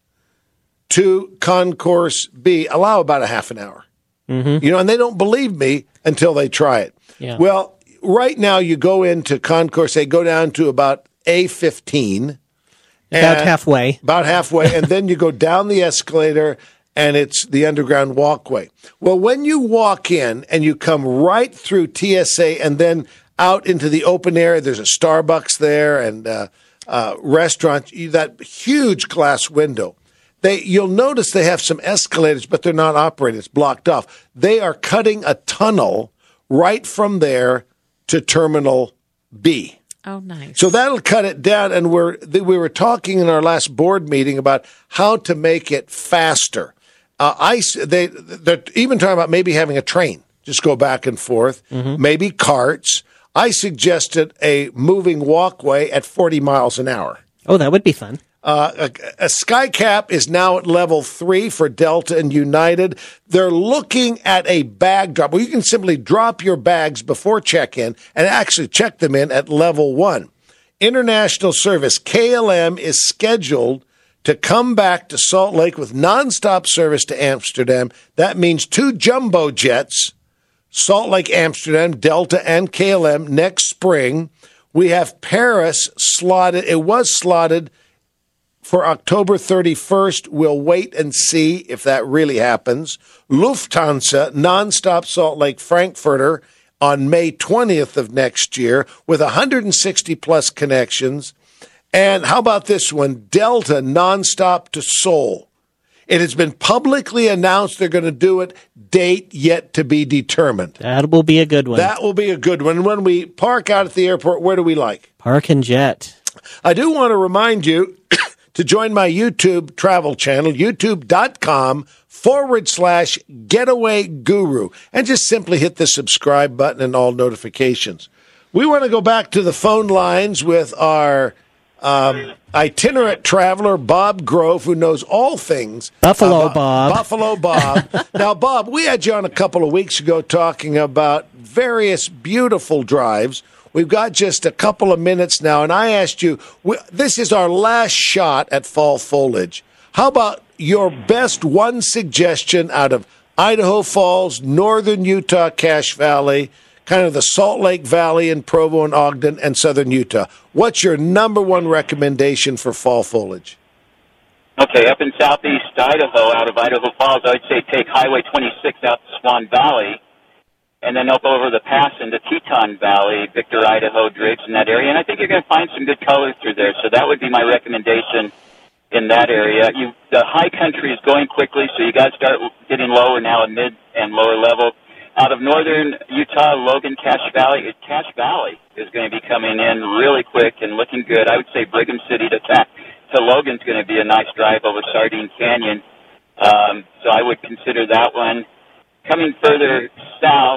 to Concourse B, allow about a half an hour. Mm-hmm. And they don't believe me until they try it. Yeah. Well, right now you go into Concourse A, go down to about A15. About halfway. And then you go down the escalator, and it's the underground walkway. Well, when you walk in and you come right through TSA and then out into the open area, there's a Starbucks there and restaurant, that huge glass window. You'll notice they have some escalators, but they're not operating. It's blocked off. They are cutting a tunnel right from there to Terminal B. Oh, nice. So that'll cut it down. And we were talking in our last board meeting about how to make it faster. They're even talking about maybe having a train, just go back and forth, maybe carts. I suggested a moving walkway at 40 miles an hour. Oh, that would be fun. A SkyCap is now at level 3 for Delta and United. They're looking at a bag drop. Well, you can simply drop your bags before check-in and actually check them in at level 1. International service, KLM, is scheduled to come back to Salt Lake with nonstop service to Amsterdam. That means 2 jumbo jets, Salt Lake, Amsterdam, Delta, and KLM next spring. We have Paris slotted. It was slotted for October 31st. We'll wait and see if that really happens. Lufthansa, nonstop Salt Lake Frankfurter on May 20th of next year with 160-plus connections. And how about this one? Delta, nonstop to Seoul. It has been publicly announced they're going to do it. Date yet to be determined. That will be a good one. That will be a good one. When we park out at the airport, where do we like? Park and Jet. I do want to remind you to join my YouTube travel channel, youtube.com/Getaway Guru, and just simply hit the subscribe button and all notifications. We want to go back to the phone lines with our itinerant traveler, Bob Grove, who knows all things. Buffalo Bob. Buffalo Bob. Now, Bob, we had you on a couple of weeks ago talking about various beautiful drives. We've got just a couple of minutes now, and I asked you, this is our last shot at fall foliage. How about your best one suggestion out of Idaho Falls, northern Utah, Cache Valley, kind of the Salt Lake Valley in Provo and Ogden, and southern Utah? What's your number one recommendation for fall foliage? Okay, up in southeast Idaho, out of Idaho Falls, I would say take Highway 26 out to Swan Valley, and then up over the pass into Teton Valley, Victor, Idaho, Drapes, in that area. And I think you're going to find some good colors through there. So that would be my recommendation in that area. The high country is going quickly, so you got to start getting lower now at mid and lower level. Out of northern Utah, Logan, Cache Valley is going to be coming in really quick and looking good. I would say Brigham City to Logan's going to be a nice drive over Sardine Canyon. So I would consider that one. Coming further south,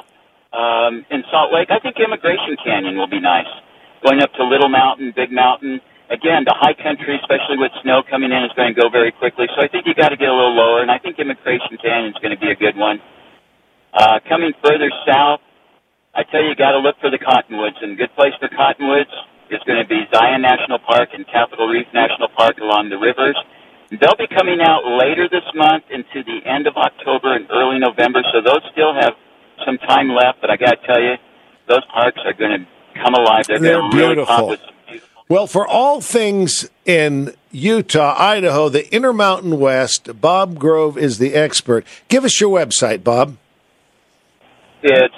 in Salt Lake, I think Immigration Canyon will be nice. Going up to Little Mountain, Big Mountain. Again, the high country, especially with snow coming in, is going to go very quickly. So I think you got to get a little lower, and I think Immigration Canyon is going to be a good one. Coming further south, I tell you got to look for the Cottonwoods, and a good place for Cottonwoods is going to be Zion National Park and Capitol Reef National Park along the rivers. They'll be coming out later this month into the end of October and early November, so those still have some time left, but I got to tell you, those parks are going to come alive. They're going to really pop with some beautiful. Well, for all things in Utah, Idaho, the Intermountain West, Bob Grove is the expert. Give us your website, Bob. It's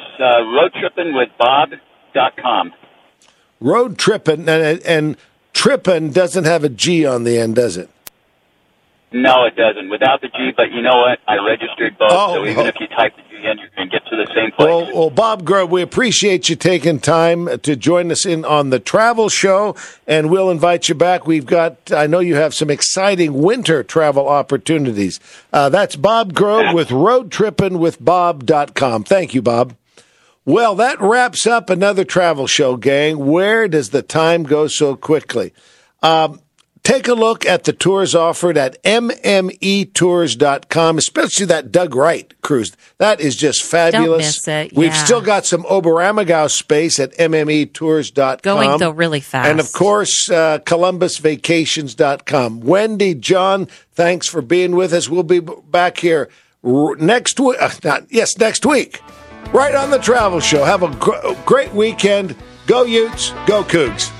roadtrippinwithbob.com. Road Trippin', and Trippin' doesn't have a G on the end, does it? No, it doesn't. Without the G, but you know what? I registered both, so even if you type the G in, you're going to get to the same place. Well, Bob Grove, we appreciate you taking time to join us in on the travel show, and we'll invite you back. I know you have some exciting winter travel opportunities. That's Bob Grove with roadtrippinwithbob.com. Thank you, Bob. Well, that wraps up another travel show, gang. Where does the time go so quickly? Take a look at the tours offered at mmetours.com, especially that Doug Wright cruise. That is just fabulous. Don't miss it. We've still got some Oberammergau space at mmetours.com. Going, though, really fast. And, of course, columbusvacations.com. Wendy, John, thanks for being with us. We'll be back here next week. Next week. Right on the Travel Show. Have a great weekend. Go Utes. Go Cougs.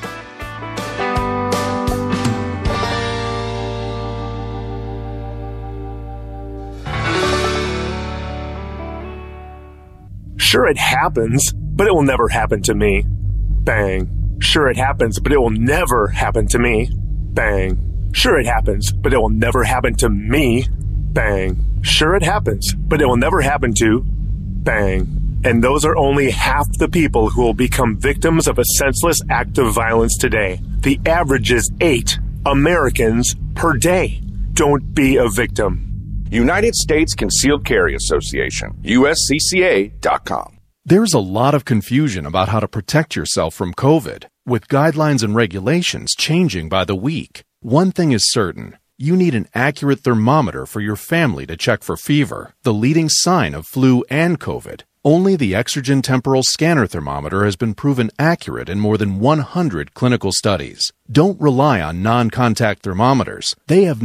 Sure, it happens, but it will never happen to me. Bang. Sure, it happens, but it will never happen to me. Bang. Sure, it happens, but it will never happen to me. Bang. Sure, it happens, but it will never happen to. Bang. And those are only half the people who will become victims of a senseless act of violence today. The average is 8 Americans per day. Don't be a victim. United States Concealed Carry Association, USCCA.com. There's a lot of confusion about how to protect yourself from COVID, with guidelines and regulations changing by the week. One thing is certain. You need an accurate thermometer for your family to check for fever, the leading sign of flu and COVID. Only the Exergen Temporal Scanner Thermometer has been proven accurate in more than 100 clinical studies. Don't rely on non-contact thermometers. They have